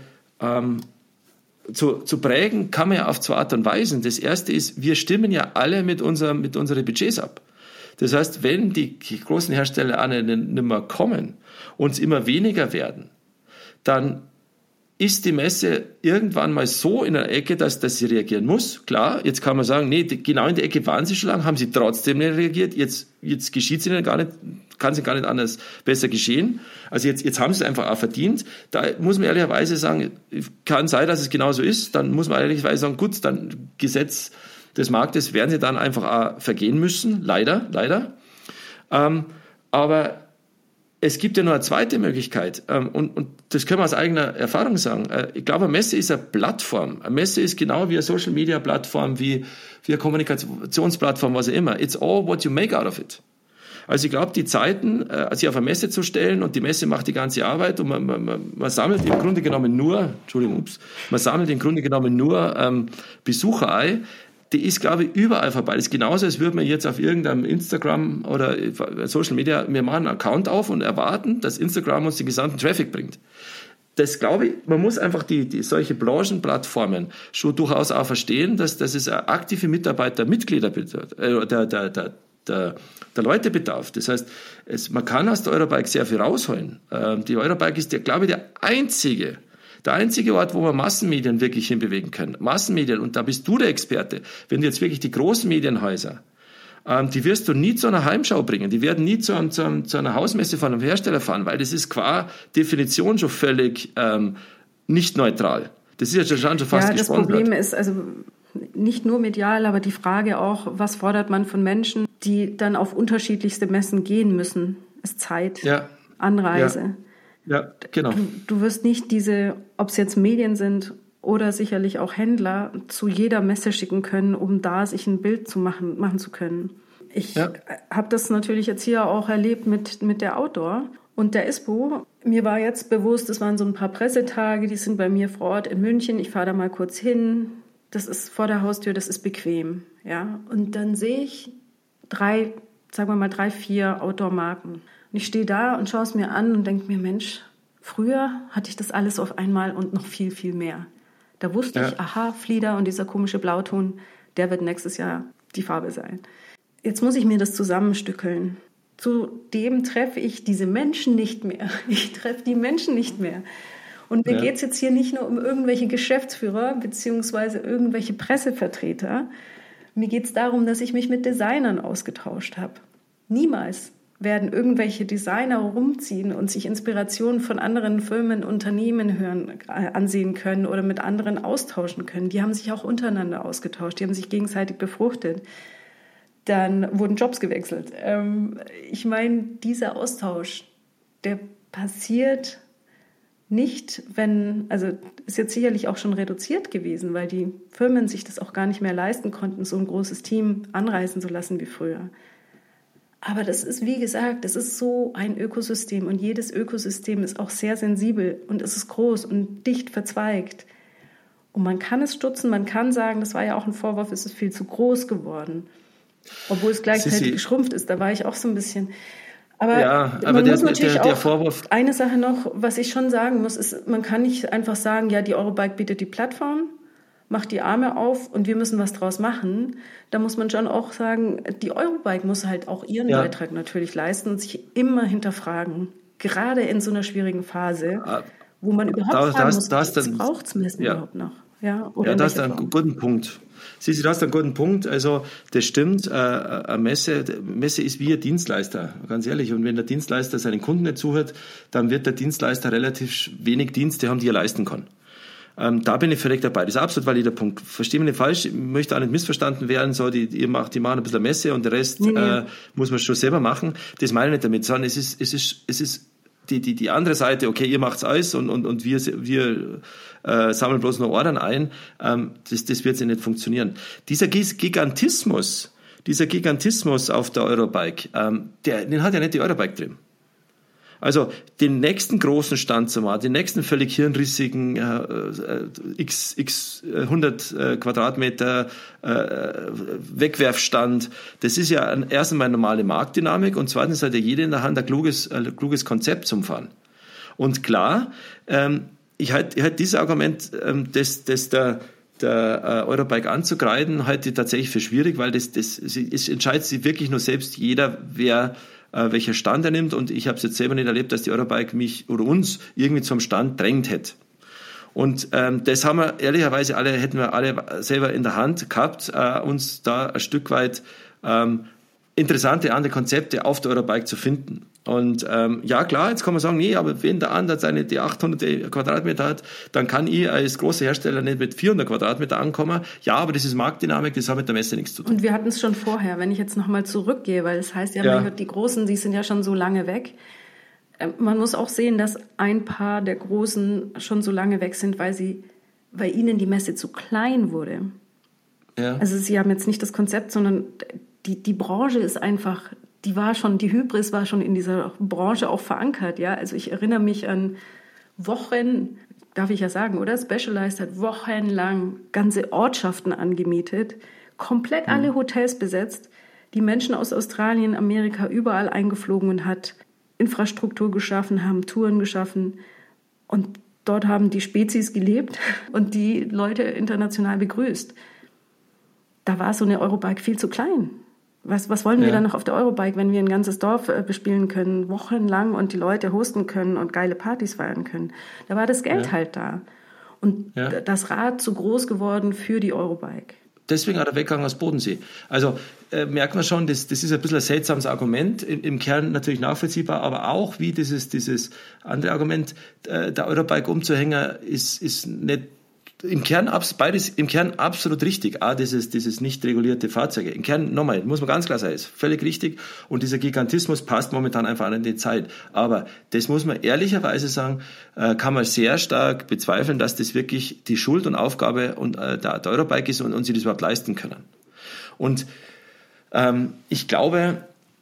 zu prägen, kann man ja auf zwei Art und Weisen. Das erste ist, wir stimmen ja alle mit unseren Budgets ab. Das heißt, wenn die großen Hersteller alle nicht mehr kommen und es immer weniger werden, dann ist die Messe irgendwann mal so in der Ecke, dass sie reagieren muss. Klar, jetzt kann man sagen, nee, genau in der Ecke waren sie schon lange, haben sie trotzdem nicht reagiert. Jetzt geschieht es ihnen gar nicht, kann es gar nicht anders besser geschehen. Also jetzt haben sie es einfach auch verdient. Da muss man ehrlicherweise sagen, kann sein, dass es genauso ist. Dann muss man ehrlicherweise sagen, gut, dann Gesetz des Marktes werden sie dann einfach auch vergehen müssen. Leider. Aber es gibt ja noch eine zweite Möglichkeit, und das können wir aus eigener Erfahrung sagen. Ich glaube, eine Messe ist eine Plattform. Eine Messe ist genau wie eine Social-Media-Plattform, wie eine Kommunikationsplattform, was auch immer. It's all what you make out of it. Also ich glaube, die Zeiten, sich auf eine Messe zu stellen und die Messe macht die ganze Arbeit und man sammelt im Grunde genommen nur, Besucher ein, die ist, glaube ich, überall vorbei. Das ist genauso, als würde man jetzt auf irgendeinem Instagram oder Social Media, wir machen einen Account auf und erwarten, dass Instagram uns den gesamten Traffic bringt. Das, glaube ich, man muss einfach die solche Branchenplattformen schon durchaus auch verstehen, dass es eine aktive Mitglieder betrifft, der Leute bedarf. Das heißt, man kann aus der Eurobike sehr viel rausholen. Die Eurobike ist, glaube ich, der einzige Ort, wo wir Massenmedien wirklich hinbewegen können. Massenmedien, und da bist du der Experte. Wenn du jetzt wirklich die großen Medienhäuser, die wirst du nie zu einer Heimschau bringen. Die werden nie zu einer Hausmesse von einem Hersteller fahren, weil das ist qua Definition schon völlig nicht neutral. Das ist ja schon fast das Problem ist also nicht nur medial, aber die Frage auch, was fordert man von Menschen, die dann auf unterschiedlichste Messen gehen müssen, ist Zeit, Anreise. Ja, genau. Du wirst nicht ob es jetzt Medien sind oder sicherlich auch Händler, zu jeder Messe schicken können, um da sich ein Bild machen zu können. Ich habe das natürlich jetzt hier auch erlebt mit der Outdoor und der ISPO. Mir war jetzt bewusst, es waren so ein paar Pressetage, die sind bei mir vor Ort in München. Ich fahre da mal kurz hin. Das ist vor der Haustür, das ist bequem. Ja? Und dann sehe ich 3, 4 Outdoor-Marken. Und ich stehe da und schaue es mir an und denke mir, Mensch, früher hatte ich das alles auf einmal und noch viel, viel mehr. Da wusste ich, aha, Flieder und dieser komische Blauton, der wird nächstes Jahr die Farbe sein. Jetzt muss ich mir das zusammenstückeln. Zudem treffe ich diese Menschen nicht mehr. Ich treffe die Menschen nicht mehr. Und mir geht es jetzt hier nicht nur um irgendwelche Geschäftsführer beziehungsweise irgendwelche Pressevertreter. Mir geht es darum, dass ich mich mit Designern ausgetauscht habe. Niemals werden irgendwelche Designer rumziehen und sich Inspirationen von anderen Firmen, Unternehmen ansehen können oder mit anderen austauschen können. Die haben sich auch untereinander ausgetauscht, die haben sich gegenseitig befruchtet. Dann wurden Jobs gewechselt. Ich meine, dieser Austausch, der passiert nicht, ist jetzt sicherlich auch schon reduziert gewesen, weil die Firmen sich das auch gar nicht mehr leisten konnten, so ein großes Team anreisen zu lassen wie früher. Aber das ist, wie gesagt, das ist so ein Ökosystem und jedes Ökosystem ist auch sehr sensibel und es ist groß und dicht verzweigt. Und man kann es stutzen, man kann sagen, das war ja auch ein Vorwurf, es ist viel zu groß geworden, obwohl es gleichzeitig geschrumpft ist. Da war ich auch so ein bisschen. Aber man muss natürlich der Vorwurf. Eine Sache noch, was ich schon sagen muss, ist, man kann nicht einfach sagen, ja, die Eurobike bietet die Plattform, macht die Arme auf und wir müssen was draus machen. Da muss man schon auch sagen, die Eurobike muss halt auch ihren Beitrag natürlich leisten und sich immer hinterfragen. Gerade in so einer schwierigen Phase, wo man überhaupt fragen muss, braucht es Messen überhaupt noch? Ja, das ist ein guter Punkt. Sisi, du hast einen guten Punkt. Also das stimmt, eine Messe ist wie ein Dienstleister, ganz ehrlich. Und wenn der Dienstleister seinen Kunden nicht zuhört, dann wird der Dienstleister relativ wenig Dienste haben, die er leisten kann. Da bin ich völlig dabei. Das ist ein absolut valider Punkt. Verstehe mich nicht falsch, ich möchte auch nicht missverstanden werden, so, die machen ein bisschen Messe und der Rest muss man schon selber machen. Das meine ich nicht damit, sondern es ist die andere Seite, okay, ihr macht's alles und wir sammeln bloß noch Ordern ein. Das wird ja nicht funktionieren. Dieser Gigantismus auf der Eurobike, den hat ja nicht die Eurobike drin. Also den nächsten großen Stand zu machen, den nächsten völlig hirnrissigen x 100 Quadratmeter Wegwerfstand, das ist ja erst einmal normale Marktdynamik und zweitens hat ja jeder in der Hand ein kluges Konzept zum Fahren. Und klar, ich halte dieses Argument, der Eurobike anzugreifen, halte ich tatsächlich für schwierig, weil das entscheidet sich wirklich nur selbst jeder, welcher Stand er nimmt. Und ich habe es jetzt selber nicht erlebt, dass die Eurobike mich oder uns irgendwie zum Stand drängt hätte. Und das haben wir ehrlicherweise hätten wir alle selber in der Hand gehabt, uns da ein Stück weit interessante andere Konzepte auf der Eurobike zu finden. Und ja klar, jetzt kann man sagen, nee, aber wenn der andere die 800 Quadratmeter hat, dann kann ich als großer Hersteller nicht mit 400 Quadratmeter ankommen. Ja, aber das ist Marktdynamik, das hat mit der Messe nichts zu tun. Und wir hatten es schon vorher, wenn ich jetzt nochmal zurückgehe, weil es heißt ja, man hört die Großen, die sind ja schon so lange weg. Man muss auch sehen, dass ein paar der Großen schon so lange weg sind, weil ihnen die Messe zu klein wurde. Ja. Also sie haben jetzt nicht das Konzept, sondern die Branche ist einfach, die Hybris war schon in dieser Branche auch verankert. Ja? Also ich erinnere mich an Wochen, darf ich ja sagen, oder? Specialized hat wochenlang ganze Ortschaften angemietet, komplett alle Hotels besetzt, die Menschen aus Australien, Amerika überall eingeflogen und hat Infrastruktur geschaffen, haben Touren geschaffen und dort haben die Spezies gelebt und die Leute international begrüßt. Da war so eine Eurobike viel zu klein. Was wollen wir dann noch auf der Eurobike, wenn wir ein ganzes Dorf bespielen können, wochenlang und die Leute hosten können und geile Partys feiern können? Da war das Geld halt da. Und das Rad zu groß geworden für die Eurobike. Deswegen hat er weggegangen aus Bodensee. Also merkt man schon, das ist ein bisschen ein seltsames Argument, im Kern natürlich nachvollziehbar, aber auch wie dieses andere Argument, der Eurobike umzuhängen, ist nicht im Kern beides im Kern absolut richtig. Dieses nicht regulierte Fahrzeuge. Im Kern, nochmal, muss man ganz klar sagen, ist völlig richtig. Und dieser Gigantismus passt momentan einfach an die Zeit. Aber das muss man ehrlicherweise sagen, kann man sehr stark bezweifeln, dass das wirklich die Schuld und Aufgabe der Eurobike ist und sie das überhaupt leisten können. Und ich glaube,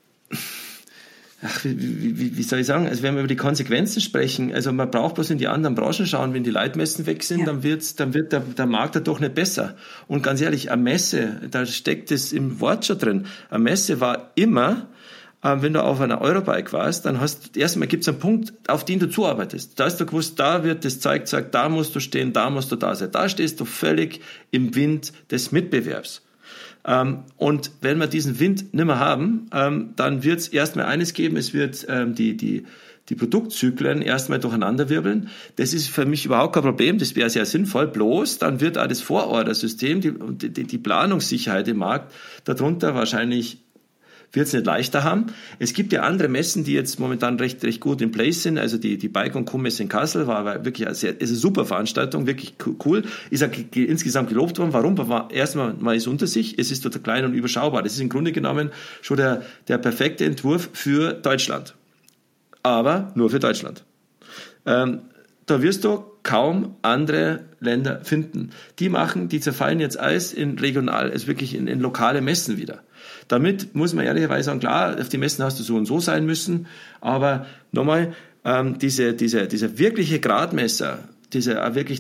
wie soll ich sagen, also wenn wir über die Konsequenzen sprechen, also man braucht bloß in die anderen Branchen schauen, wenn die Leitmessen weg sind, dann wird der Markt doch nicht besser. Und ganz ehrlich, eine Messe, da steckt es im Wort schon drin, eine Messe war immer, wenn du auf einer Eurobike warst, dann erstmal gibt es einen Punkt, auf den du zuarbeitest. Da hast du gewusst, da wird das Zeug gesagt, da musst du stehen, da musst du da sein. Da stehst du völlig im Wind des Mitbewerbs. Und wenn wir diesen Wind nicht mehr haben, dann wird es erstmal eines geben, es wird die Produktzyklen erstmal durcheinanderwirbeln. Das ist für mich überhaupt kein Problem, das wäre sehr sinnvoll, bloß dann wird auch das Vorordersystem, die Planungssicherheit im Markt darunter wahrscheinlich wird es nicht leichter haben. Es gibt ja andere Messen, die jetzt momentan recht gut in place sind. Also die Bike und Co-Messe in Kassel war wirklich ist eine super Veranstaltung, wirklich cool. Ist ja insgesamt gelobt worden. Warum? Erstmal mal ist unter sich. Es ist total klein und überschaubar. Das ist im Grunde genommen schon der perfekte Entwurf für Deutschland. Aber nur für Deutschland. Da wirst du kaum andere Länder finden. Die zerfallen jetzt alles in regional, also wirklich in lokale Messen wieder. Damit muss man ehrlicherweise sagen, klar, auf die Messen hast du so und so sein müssen, aber nochmal, diese wirkliche Gradmesser, diese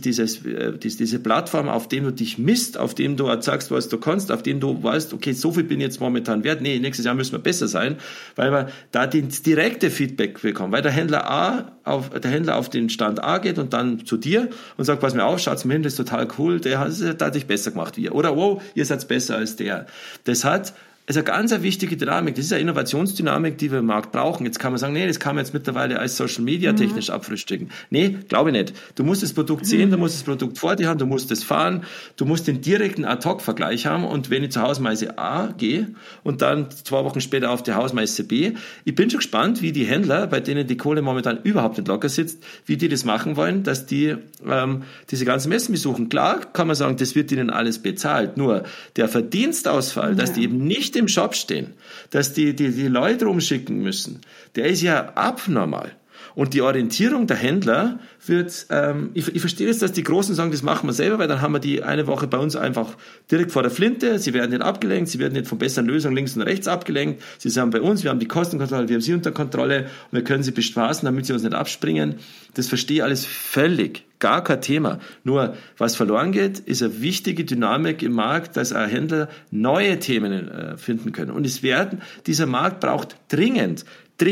Plattform, auf dem du dich misst, auf dem du sagst, was du kannst, auf dem du weißt, okay, so viel bin ich jetzt momentan wert, nee, nächstes Jahr müssen wir besser sein, weil wir da das direkte Feedback bekommen, weil der Händler auf den Stand A geht und dann zu dir und sagt, pass mir auf, schaut's mir hin, das ist total cool, der hat dich besser gemacht wie ihr. Oder, wow, ihr seid besser als der. Das ist eine ganz wichtige Dynamik. Das ist eine Innovationsdynamik, die wir im Markt brauchen. Jetzt kann man sagen, nee, das kann man jetzt mittlerweile als Social Media technisch abfrühstücken. Nee, glaube ich nicht. Du musst das Produkt sehen, du musst das Produkt vor dir haben, du musst es fahren, du musst den direkten Ad-Hoc-Vergleich haben. Und wenn ich zur Hausmeise A gehe und dann 2 Wochen später auf die Hausmeise B, ich bin schon gespannt, wie die Händler, bei denen die Kohle momentan überhaupt nicht locker sitzt, wie die das machen wollen, dass die diese ganzen Messen besuchen. Klar kann man sagen, das wird ihnen alles bezahlt. Nur der Verdienstausfall, dass die eben nicht im Shop stehen, dass die Leute rumschicken müssen, der ist ja abnormal. Und die Orientierung der Händler wird, ich verstehe jetzt, dass die Großen sagen, das machen wir selber, weil dann haben wir die eine Woche bei uns einfach direkt vor der Flinte, sie werden nicht abgelenkt, sie werden nicht von besseren Lösungen links und rechts abgelenkt, sie sind bei uns, wir haben die Kostenkontrolle, wir haben sie unter Kontrolle und wir können sie bespaßen, damit sie uns nicht abspringen. Das verstehe ich alles völlig, gar kein Thema. Nur, was verloren geht, ist eine wichtige Dynamik im Markt, dass auch Händler neue Themen finden können. Und dieser Markt braucht dringend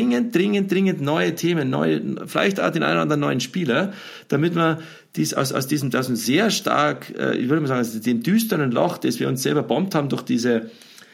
neue Themen, vielleicht auch den einen oder anderen neuen Spieler, damit man aus diesem sehr stark, ich würde mal sagen, aus dem düsteren Loch, das wir uns selber bombt haben durch diese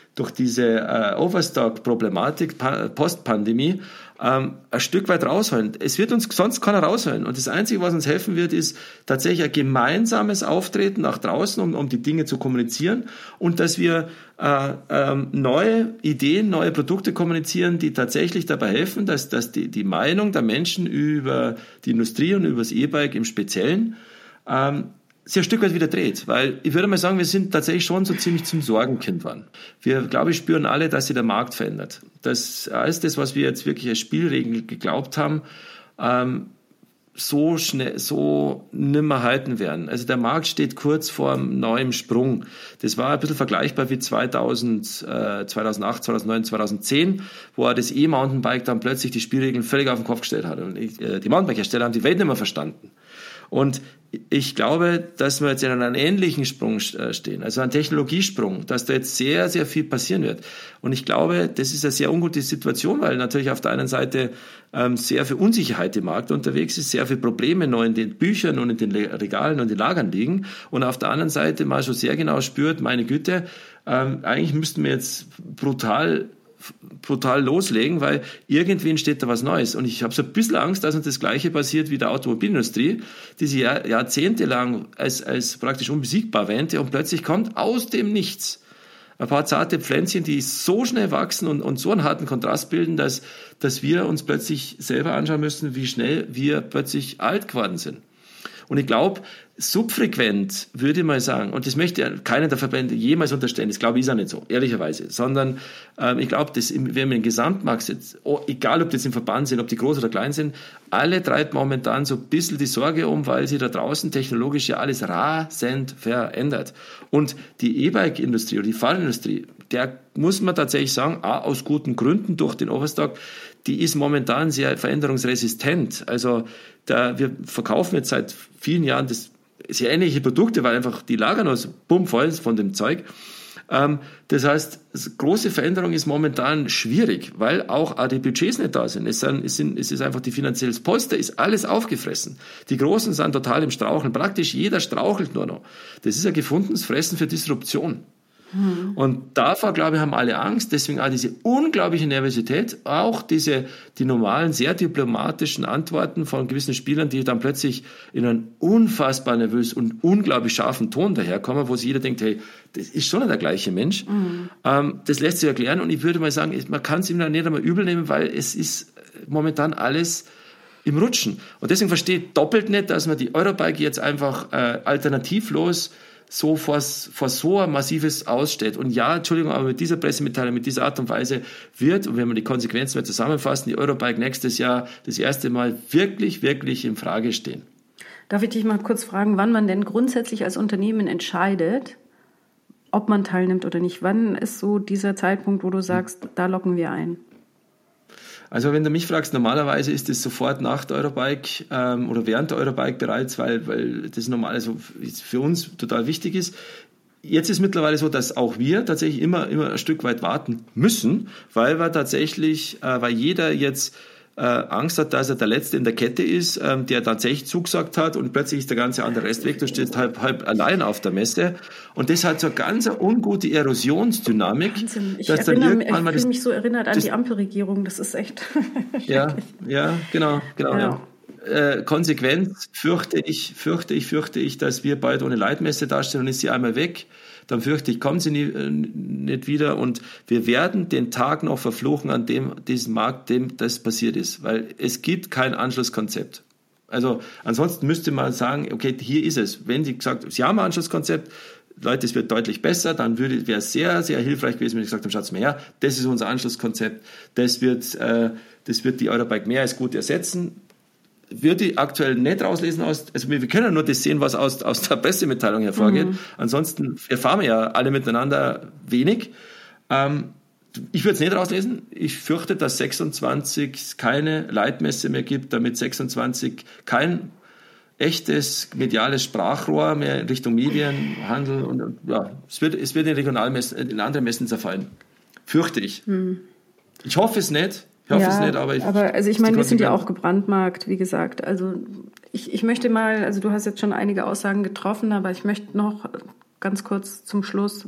Overstock-Problematik, Postpandemie, ein Stück weit rausholen. Es wird uns sonst keiner rausholen. Und das Einzige, was uns helfen wird, ist tatsächlich ein gemeinsames Auftreten nach draußen, um die Dinge zu kommunizieren und dass wir neue Ideen, neue Produkte kommunizieren, die tatsächlich dabei helfen, dass die Meinung der Menschen über die Industrie und über das E-Bike im Speziellen sich ein Stück weit wieder dreht. Weil ich würde mal sagen, wir sind tatsächlich schon so ziemlich zum Sorgenkind geworden. Wir, glaube ich, spüren alle, dass sich der Markt verändert. Dass alles das, was wir jetzt wirklich als Spielregel geglaubt haben, so schnell, so nimmer halten werden. Also der Markt steht kurz vor einem neuen Sprung. Das war ein bisschen vergleichbar wie 2008, 2009, 2010, wo das E-Mountainbike dann plötzlich die Spielregeln völlig auf den Kopf gestellt hat. Und die Mountainbike-Hersteller haben die Welt nicht mehr verstanden. Und ich glaube, dass wir jetzt in einem ähnlichen Sprung stehen, also einen Technologiesprung, dass da jetzt sehr, sehr viel passieren wird. Und ich glaube, das ist eine sehr ungute Situation, weil natürlich auf der einen Seite sehr viel Unsicherheit im Markt unterwegs ist, sehr viele Probleme noch in den Büchern und in den Regalen und den Lagern liegen. Und auf der anderen Seite man schon sehr genau spürt, meine Güte, eigentlich müssten wir jetzt brutal loslegen, weil irgendwie entsteht da was Neues. Und ich habe so ein bisschen Angst, dass uns das Gleiche passiert wie der Automobilindustrie, die sich jahrzehntelang als praktisch unbesiegbar wähnte und plötzlich kommt aus dem Nichts ein paar zarte Pflänzchen, die so schnell wachsen und so einen harten Kontrast bilden, dass wir uns plötzlich selber anschauen müssen, wie schnell wir plötzlich alt geworden sind. Und ich glaube, subfrequent würde ich mal sagen, und das möchte ja keiner der Verbände jemals unterstellen, das glaube ich ist auch nicht so, ehrlicherweise, sondern ich glaube, wenn wir den Gesamtmarkt jetzt, egal ob das im Verband sind, ob die groß oder klein sind, alle treibt momentan so ein bisschen die Sorge um, weil sich da draußen technologisch ja alles rasend verändert. Und die E-Bike-Industrie oder die Fahrradindustrie, der muss man tatsächlich sagen, aus guten Gründen durch den Overstock, die ist momentan sehr veränderungsresistent. Also wir verkaufen jetzt seit vielen Jahren sehr ähnliche Produkte, weil einfach die Lager noch so bummvoll ist von dem Zeug. Das heißt, große Veränderung ist momentan schwierig, weil auch die Budgets nicht da sind. Es ist einfach die finanzielles Polster, ist alles aufgefressen. Die Großen sind total im Straucheln. Praktisch jeder strauchelt nur noch. Das ist ein gefundenes Fressen für Disruption. Und davor, glaube ich, haben alle Angst. Deswegen auch diese unglaubliche Nervosität, auch die normalen, sehr diplomatischen Antworten von gewissen Spielern, die dann plötzlich in einem unfassbar nervös und unglaublich scharfen Ton daherkommen, wo sich jeder denkt, hey, das ist schon nicht der gleiche Mensch. Das lässt sich erklären und ich würde mal sagen, man kann es ihm dann nicht einmal übel nehmen, weil es ist momentan alles im Rutschen. Und deswegen verstehe ich doppelt nicht, dass man die Eurobike jetzt einfach alternativlos so vor so ein massives aussteht. Und ja, Entschuldigung, aber mit dieser Pressemitteilung, mit dieser Art und Weise wird, und wenn wir die Konsequenzen mal zusammenfassen, die Eurobike nächstes Jahr das erste Mal wirklich, wirklich in Frage stehen. Darf ich dich mal kurz fragen, wann man denn grundsätzlich als Unternehmen entscheidet, ob man teilnimmt oder nicht? Wann ist so dieser Zeitpunkt, wo du sagst, da locken wir ein? Also wenn du mich fragst, normalerweise ist es sofort nach der Eurobike oder während der Eurobike bereits, weil das normal also für uns total wichtig ist. Jetzt ist mittlerweile so, dass auch wir tatsächlich immer ein Stück weit warten müssen, weil wir tatsächlich, weil jeder jetzt Angst hat, dass er der Letzte in der Kette ist, der tatsächlich zugesagt hat und plötzlich ist der ganze andere Rest weg, du stehst halb allein auf der Messe und das hat so eine ganz undgute Erosionsdynamik. Wahnsinn. Ich fühle mich so erinnert an die Ampelregierung, das ist echt ja, genau. Ja. Konsequent fürchte ich, dass wir bald ohne Leitmesse dastehen und ist sie einmal weg. Dann fürchte ich, kommen sie nicht wieder und wir werden den Tag noch verfluchen, an diesem Markt, dem das passiert ist, weil es gibt kein Anschlusskonzept. Also ansonsten müsste man sagen, okay, hier ist es. Wenn Sie gesagt, Sie haben ein Anschlusskonzept, Leute, es wird deutlich besser, dann wäre es sehr, sehr hilfreich gewesen, wenn ich gesagt habe, schaut's mal her, das ist unser Anschlusskonzept, das wird die Eurobike mehr als gut ersetzen. Würde ich aktuell nicht rauslesen also wir können nur das sehen, was aus der Pressemitteilung hervorgeht. Ansonsten erfahren wir ja alle miteinander wenig. Ich würde es nicht rauslesen. Ich fürchte, dass 26 keine Leitmesse mehr gibt, damit 26 kein echtes mediales Sprachrohr mehr in Richtung Medienhandel und ja, es wird in Regionalmessen, in anderen Messen zerfallen. Fürchte ich. Ich hoffe es nicht. Aber ich meine, wir sind ja auch gebrandmarkt, wie gesagt. Also ich möchte mal, also du hast jetzt schon einige Aussagen getroffen, aber ich möchte noch ganz kurz zum Schluss.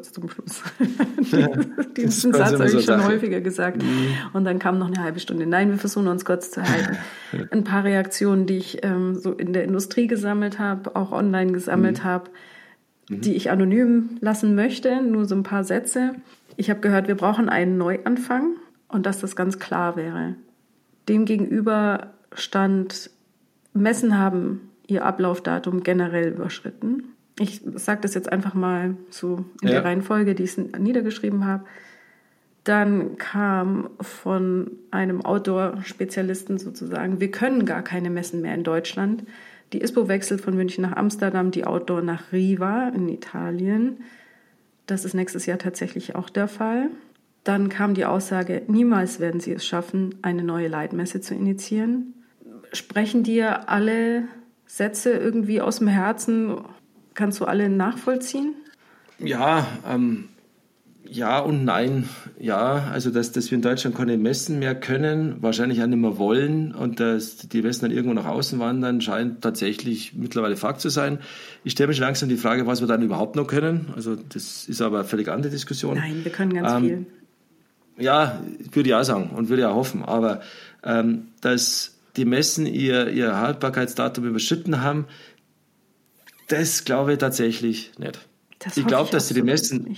Diesen Satz habe ich schon häufiger gesagt. Und dann kam noch eine halbe Stunde. Nein, wir versuchen uns kurz zu halten. Ein paar Reaktionen, die ich so in der Industrie gesammelt habe, auch online gesammelt habe, die ich anonym lassen möchte. Nur so ein paar Sätze. Ich habe gehört, wir brauchen einen Neuanfang. Und dass das ganz klar wäre. Demgegenüber stand, Messen haben ihr Ablaufdatum generell überschritten. Ich sage das jetzt einfach mal so in der Reihenfolge, die ich niedergeschrieben habe. Dann kam von einem Outdoor-Spezialisten sozusagen, wir können gar keine Messen mehr in Deutschland. Die ISPO wechselt von München nach Amsterdam, die Outdoor nach Riva in Italien. Das ist nächstes Jahr tatsächlich auch der Fall. Dann kam die Aussage, niemals werden sie es schaffen, eine neue Leitmesse zu initiieren. Sprechen dir alle Sätze irgendwie aus dem Herzen? Kannst du alle nachvollziehen? Ja, ja und nein. Ja, also dass wir in Deutschland keine Messen mehr können, wahrscheinlich auch nicht mehr wollen und dass die Messen dann irgendwo nach außen wandern, scheint tatsächlich mittlerweile Fakt zu sein. Ich stelle mir schon langsam die Frage, was wir dann überhaupt noch können. Also das ist aber eine völlig andere Diskussion. Nein, wir können ganz viel. Ja, würde ich auch sagen und würde ich auch hoffen. Aber dass die Messen ihr Haltbarkeitsdatum überschritten haben, das glaube ich tatsächlich nicht. Ich glaube, dass die Messen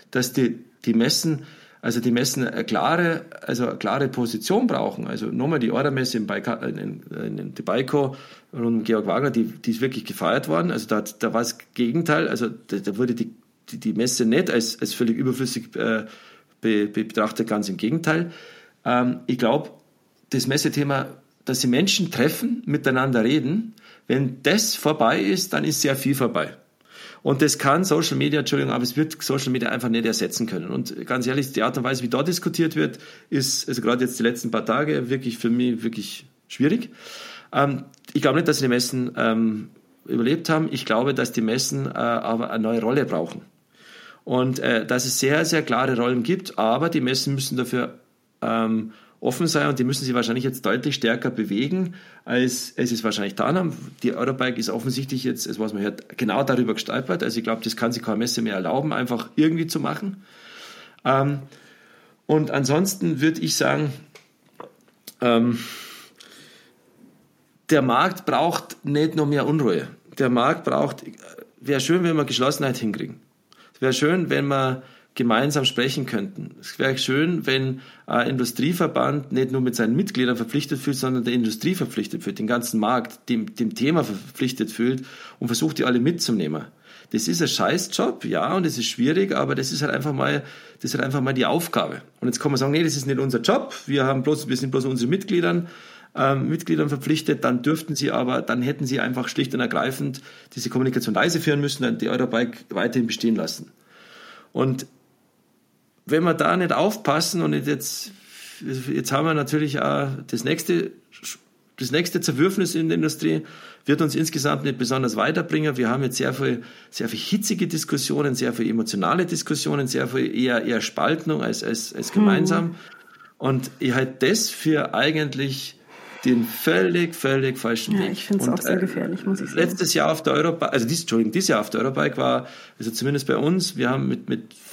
eine klare Position brauchen. Also nochmal die Order-Messe in Baiko rund um Georg Wagner, die ist wirklich gefeiert worden. Also da war das Gegenteil. Also da wurde die Messe nicht als völlig überflüssig betrachtet, ganz im Gegenteil. Ich glaube, das Messethema, dass die Menschen treffen, miteinander reden, wenn das vorbei ist, dann ist sehr viel vorbei. Und das kann Social Media, aber es wird Social Media einfach nicht ersetzen können. Und ganz ehrlich, die Art und Weise, wie dort diskutiert wird, ist, also gerade jetzt die letzten paar Tage, wirklich für mich wirklich schwierig. Ich glaube nicht, dass die Messen überlebt haben. Ich glaube, dass die Messen aber eine neue Rolle brauchen. Und dass es sehr, sehr klare Rollen gibt, aber die Messen müssen dafür offen sein und die müssen sich wahrscheinlich jetzt deutlich stärker bewegen, als es wahrscheinlich getan haben. Die Eurobike ist offensichtlich jetzt, was man hört, genau darüber gestolpert. Also ich glaube, das kann sich keine Messe mehr erlauben, einfach irgendwie zu machen. Und ansonsten würde ich sagen, der Markt braucht nicht noch mehr Unruhe. Der Markt wäre schön, wenn wir Geschlossenheit hinkriegen. Es wäre schön, wenn wir gemeinsam sprechen könnten. Es wäre schön, wenn ein Industrieverband nicht nur mit seinen Mitgliedern verpflichtet fühlt, sondern der Industrie verpflichtet fühlt, den ganzen Markt, dem Thema verpflichtet fühlt und versucht, die alle mitzunehmen. Das ist ein Scheißjob, ja, und es ist schwierig, aber das ist halt einfach mal die Aufgabe. Und jetzt kann man sagen, nee, das ist nicht unser Job, wir sind bloß unsere Mitgliedern verpflichtet, dann hätten sie einfach schlicht und ergreifend diese Kommunikation leise führen müssen und die Eurobike weiterhin bestehen lassen. Und wenn wir da nicht aufpassen und jetzt haben wir natürlich auch das nächste Zerwürfnis in der Industrie, wird uns insgesamt nicht besonders weiterbringen. Wir haben jetzt sehr viel hitzige Diskussionen, sehr viel emotionale Diskussionen, sehr viel eher Spaltung als gemeinsam. Und ich halte das für eigentlich den völlig falschen Weg. Ja, ich finde es auch sehr gefährlich, muss ich sagen. Dieses Jahr auf der Eurobike war, also zumindest bei uns, wir haben mit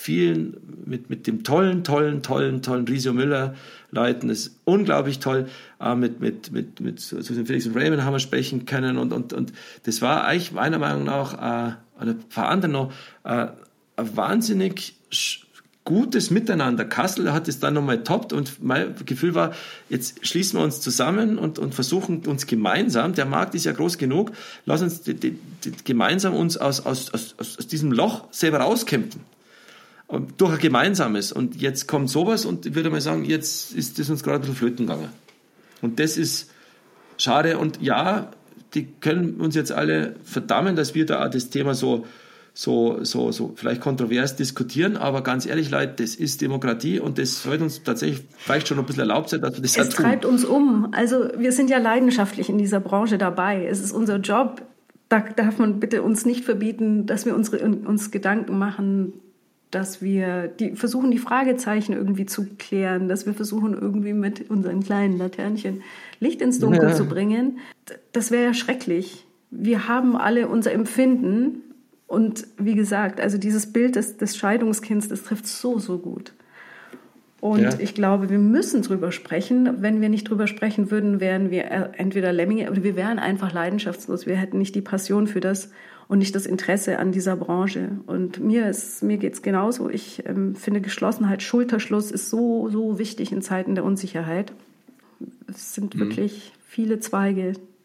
dem tollen Risio Müller Leuten, das ist unglaublich toll, mit Susan Felix und Raymond haben wir sprechen können und das war eigentlich meiner Meinung nach, ein paar andere noch, ein wahnsinnig gutes Miteinander. Kassel hat es dann nochmal toppt und mein Gefühl war, jetzt schließen wir uns zusammen und versuchen uns gemeinsam, der Markt ist ja groß genug, lass uns gemeinsam uns aus diesem Loch selber rauskämpfen. Durch ein gemeinsames. Und jetzt kommt sowas und ich würde mal sagen, jetzt ist das uns gerade ein bisschen flöten gegangen. Und das ist schade und ja, die können uns jetzt alle verdammen, dass wir da das Thema so vielleicht kontrovers diskutieren, aber ganz ehrlich, Leute, das ist Demokratie und das sollte uns tatsächlich vielleicht schon ein bisschen erlaubt sein, dass wir das tun. Es treibt uns um. Also wir sind ja leidenschaftlich in dieser Branche dabei. Es ist unser Job. Da darf man bitte uns nicht verbieten, dass wir uns Gedanken machen, dass wir versuchen, die Fragezeichen irgendwie zu klären, dass wir versuchen, irgendwie mit unseren kleinen Laternchen Licht ins Dunkel zu bringen. Das wäre ja schrecklich. Wir haben alle unser Empfinden. Und wie gesagt, also dieses Bild des Scheidungskinds, das trifft so gut. Und ich glaube, wir müssen drüber sprechen. Wenn wir nicht drüber sprechen würden, wären wir entweder Lemminge oder wir wären einfach leidenschaftslos. Wir hätten nicht die Passion für das und nicht das Interesse an dieser Branche. Und mir geht's genauso. Ich finde Geschlossenheit, Schulterschluss ist so wichtig in Zeiten der Unsicherheit. Es sind wirklich viele Zweige,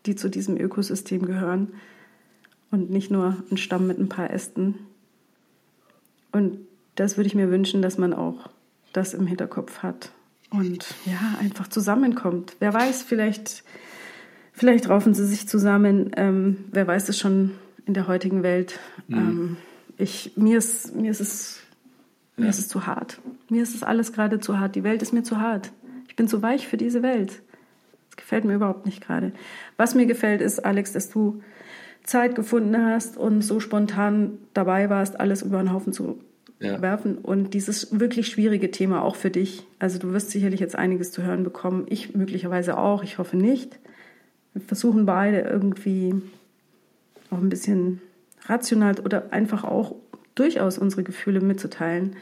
die zu diesem Ökosystem gehören und nicht nur ein Stamm mit ein paar Ästen. Und das würde ich mir wünschen, dass man auch das im Hinterkopf hat und ja, einfach zusammenkommt. Wer weiß, vielleicht raufen sie sich zusammen. Wer weiß es schon in der heutigen Welt. Mir ist es zu hart. Mir ist es alles gerade zu hart. Die Welt ist mir zu hart. Ich bin zu weich für diese Welt. Das gefällt mir überhaupt nicht gerade. Was mir gefällt, ist, Alex, dass du Zeit gefunden hast und so spontan dabei warst, alles über den Haufen zu werfen. Und dieses wirklich schwierige Thema auch für dich. Also du wirst sicherlich jetzt einiges zu hören bekommen. Ich möglicherweise auch. Ich hoffe nicht. Wir versuchen beide irgendwie auch ein bisschen rational oder einfach auch durchaus unsere Gefühle mitzuteilen.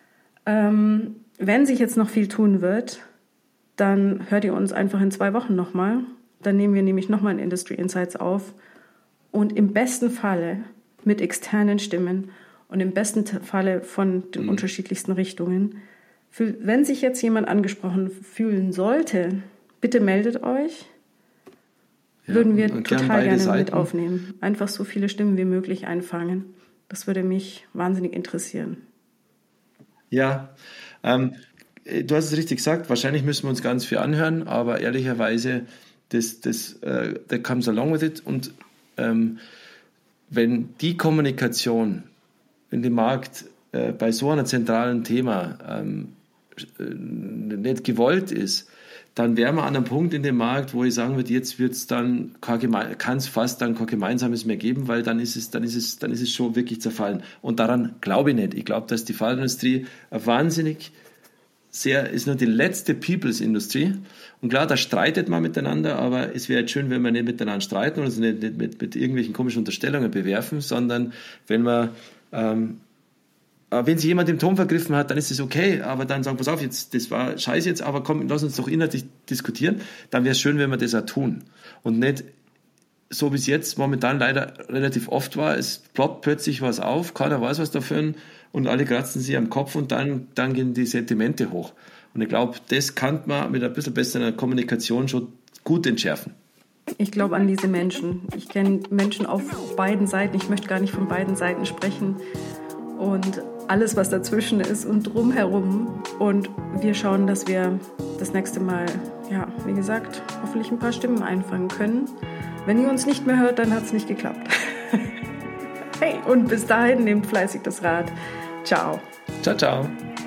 Wenn sich jetzt noch viel tun wird, dann hört ihr uns einfach in 2 Wochen nochmal. Dann nehmen wir nämlich nochmal ein Industry Insights auf und im besten Falle mit externen Stimmen und im besten Falle von den unterschiedlichsten Richtungen. Wenn sich jetzt jemand angesprochen fühlen sollte, bitte meldet euch. Würden wir total gerne mit aufnehmen. Einfach so viele Stimmen wie möglich einfangen. Das würde mich wahnsinnig interessieren. Ja, du hast es richtig gesagt, wahrscheinlich müssen wir uns ganz viel anhören, aber ehrlicherweise, that comes along with it. Und wenn die Kommunikation in dem Markt bei so einem zentralen Thema nicht gewollt ist, dann wären wir an einem Punkt in dem Markt, wo ich sagen würde, jetzt wird es dann kann es fast dann kein Gemeinsames mehr geben, weil dann ist es schon wirklich zerfallen. Und daran glaube ich nicht. Ich glaube, dass die Fahrradindustrie ist nur die letzte Peoples-Industrie. Und klar, da streitet man miteinander, aber es wäre jetzt schön, wenn wir nicht miteinander streiten und uns nicht mit irgendwelchen komischen Unterstellungen bewerfen, sondern wenn sich jemand im Ton vergriffen hat, dann ist es okay, aber dann sagen, pass auf, jetzt, das war scheiße jetzt, aber komm, lass uns doch inhaltlich diskutieren, dann wäre es schön, wenn wir das auch tun. Und nicht so, wie es jetzt momentan leider relativ oft war, es ploppt plötzlich was auf, keiner weiß was davon und alle kratzen sich am Kopf und dann gehen die Sentimente hoch. Und ich glaube, das kann man mit ein bisschen besserer Kommunikation schon gut entschärfen. Ich glaube an diese Menschen. Ich kenne Menschen auf beiden Seiten. Ich möchte gar nicht von beiden Seiten sprechen. Und alles, was dazwischen ist und drumherum. Und wir schauen, dass wir das nächste Mal, ja, wie gesagt, hoffentlich ein paar Stimmen einfangen können. Wenn ihr uns nicht mehr hört, dann hat es nicht geklappt. Hey, und bis dahin nehmt fleißig das Rad. Ciao. Ciao, ciao.